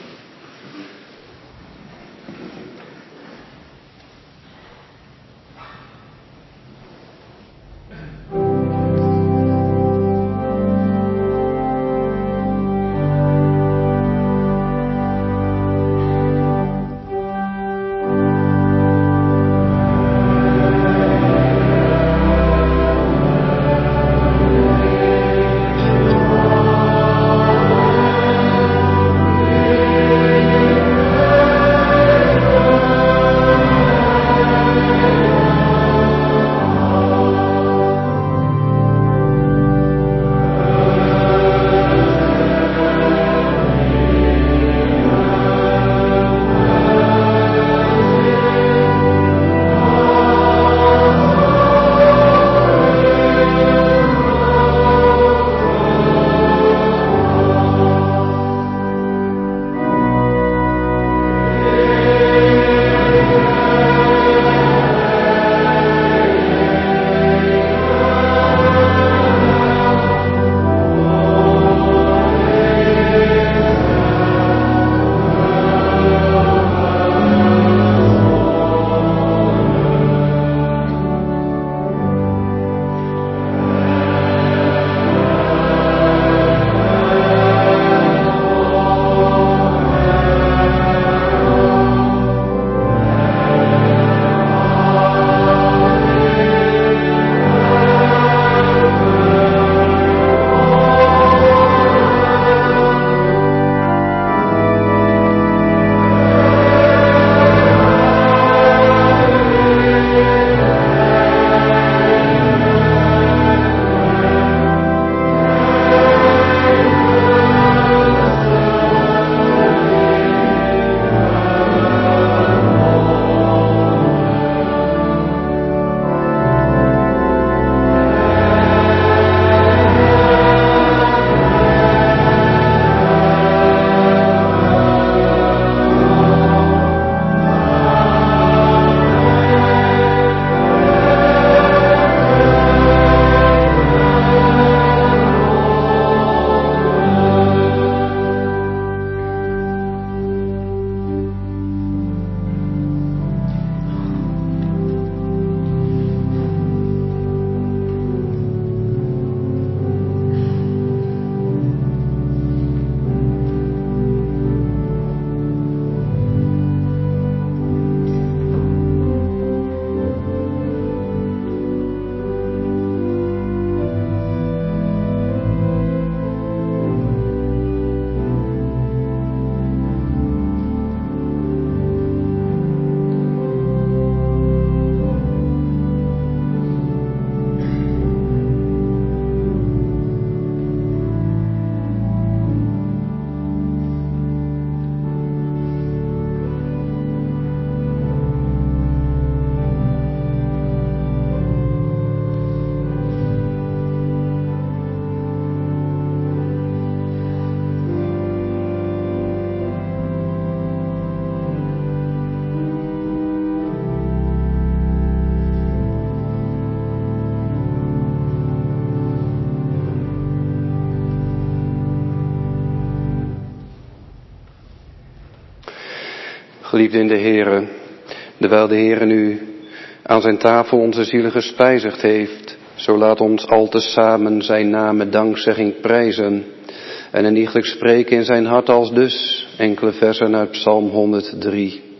Geliefde in de Heere, terwijl de Heere nu aan zijn tafel onze zielen gespijzigd heeft, zo laat ons al tezamen zijn naam met dankzegging prijzen en een iegelijk spreken in zijn hart als dus, enkele versen uit Psalm 103.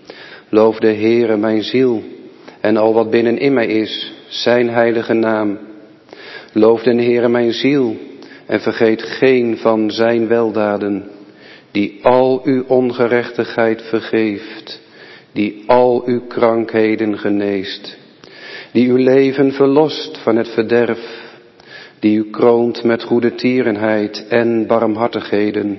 Loof de Heere mijn ziel en al wat binnenin mij is, zijn heilige naam. Loof de Heere mijn ziel en vergeet geen van zijn weldaden, die al uw ongerechtigheid vergeeft, die al uw krankheden geneest, die uw leven verlost van het verderf, die u kroont met goede tierenheid en barmhartigheden.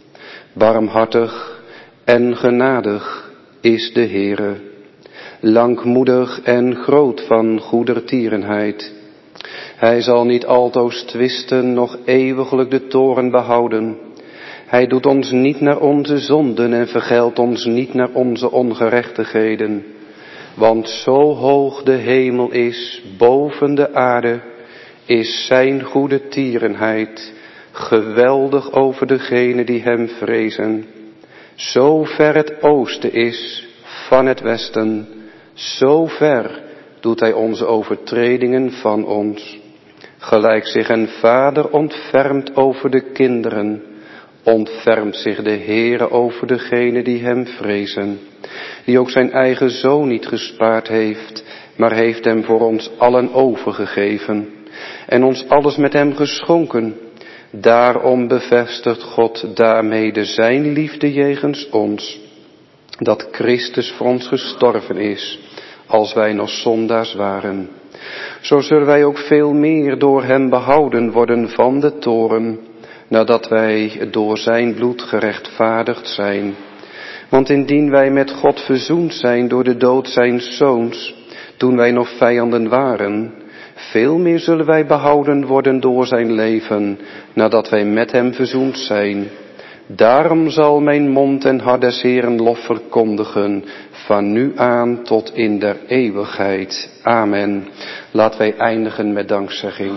Barmhartig en genadig is de Heere, langmoedig en groot van goedertierenheid. Hij zal niet altoos twisten, noch eeuwiglijk de toorn behouden. Hij doet ons niet naar onze zonden en vergeldt ons niet naar onze ongerechtigheden. Want zo hoog de hemel is boven de aarde, is zijn goede tierenheid geweldig over degenen die hem vrezen. Zo ver het oosten is van het westen, zo ver doet hij onze overtredingen van ons. Gelijk zich een vader ontfermt over de kinderen, ontfermt zich de Heere over degenen die hem vrezen. Die ook zijn eigen zoon niet gespaard heeft, maar heeft hem voor ons allen overgegeven. En ons alles met hem geschonken. Daarom bevestigt God daarmede zijn liefde jegens ons, dat Christus voor ons gestorven is, als wij nog zondaars waren. Zo zullen wij ook veel meer door hem behouden worden van de toorn, nadat wij door zijn bloed gerechtvaardigd zijn. Want indien wij met God verzoend zijn door de dood zijns zoons, toen wij nog vijanden waren, veel meer zullen wij behouden worden door zijn leven, nadat wij met hem verzoend zijn. Daarom zal mijn mond en hart des Heeren lof verkondigen, van nu aan tot in der eeuwigheid. Amen. Laten wij eindigen met dankzegging.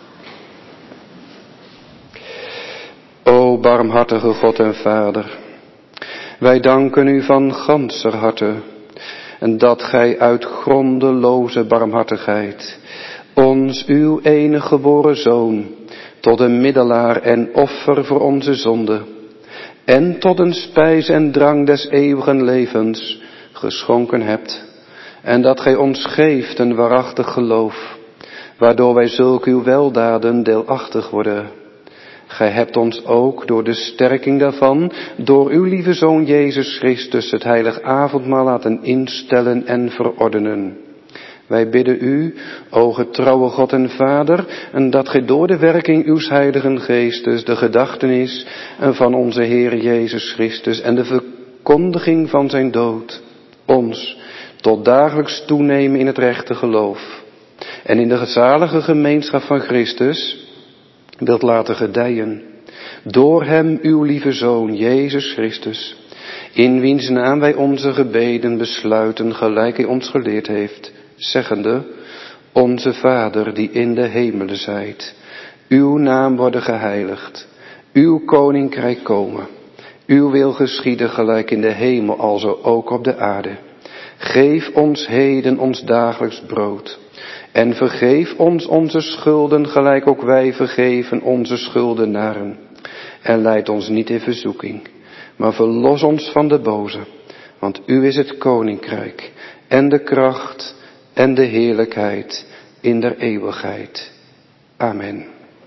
O barmhartige God en Vader, wij danken u van ganser harte, en dat gij uit grondeloze barmhartigheid ons uw enige geboren Zoon tot een middelaar en offer voor onze zonde en tot een spijs en drank des eeuwigen levens geschonken hebt, en dat gij ons geeft een waarachtig geloof, waardoor wij zulke uw weldaden deelachtig worden. Gij hebt ons ook door de sterking daarvan, door uw lieve Zoon Jezus Christus, het heilig avondmaal laten instellen en verordenen. Wij bidden u, o getrouwe God en Vader, en dat gij door de werking uws heiligen geestes de gedachtenis van onze Heer Jezus Christus en de verkondiging van zijn dood ons tot dagelijks toenemen in het rechte geloof en in de zalige gemeenschap van Christus wilt laten gedijen. Door hem uw lieve Zoon Jezus Christus, in wiens naam wij onze gebeden besluiten gelijk hij ons geleerd heeft, zeggende: Onze Vader die in de hemelen zijt, uw naam worden geheiligd, uw koninkrijk komen, uw wil geschieden gelijk in de hemel alzo ook op de aarde. Geef ons heden ons dagelijks brood. En vergeef ons onze schulden, gelijk ook wij vergeven onze schuldenaren. En leid ons niet in verzoeking, maar verlos ons van de boze. Want u is het koninkrijk, en de kracht, en de heerlijkheid, in der eeuwigheid. Amen.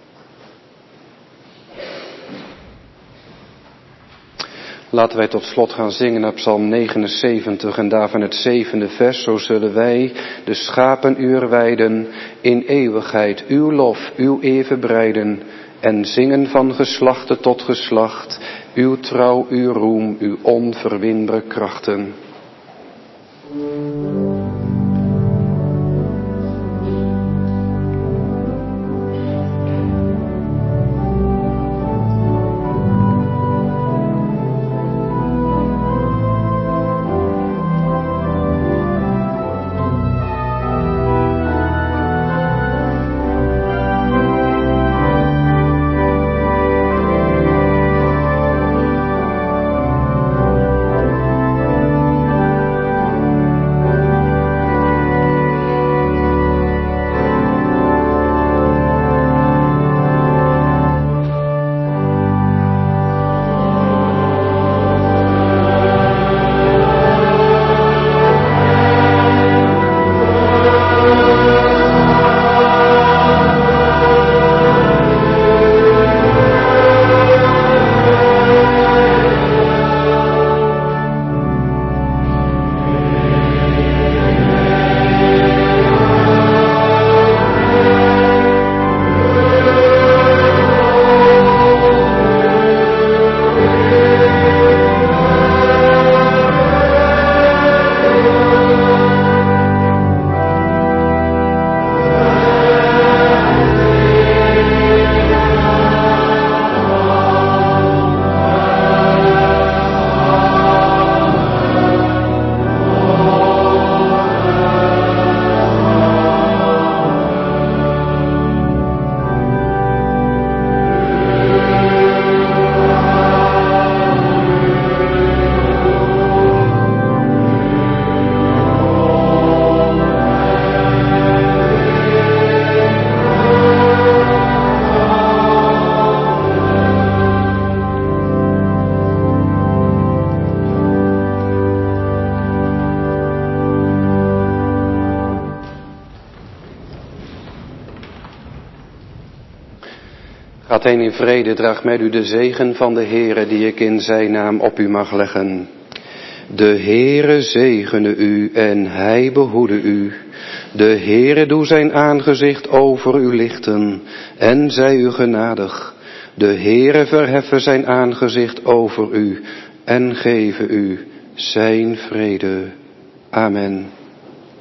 Laten wij tot slot gaan zingen naar Psalm 79 en daarvan het 7e vers. Zo zullen wij de schapen uur weiden, in eeuwigheid uw lof, uw eer verbreiden. En zingen van geslachte tot geslacht, uw trouw, uw roem, uw onverwinbare krachten. Gaat heen in vrede, draag met u de zegen van de Heere die ik in zijn naam op u mag leggen. De Heere zegene u en hij behoede u. De Heere doe zijn aangezicht over u lichten en zij u genadig. De Heere verheffe zijn aangezicht over u en geven u zijn vrede. Amen.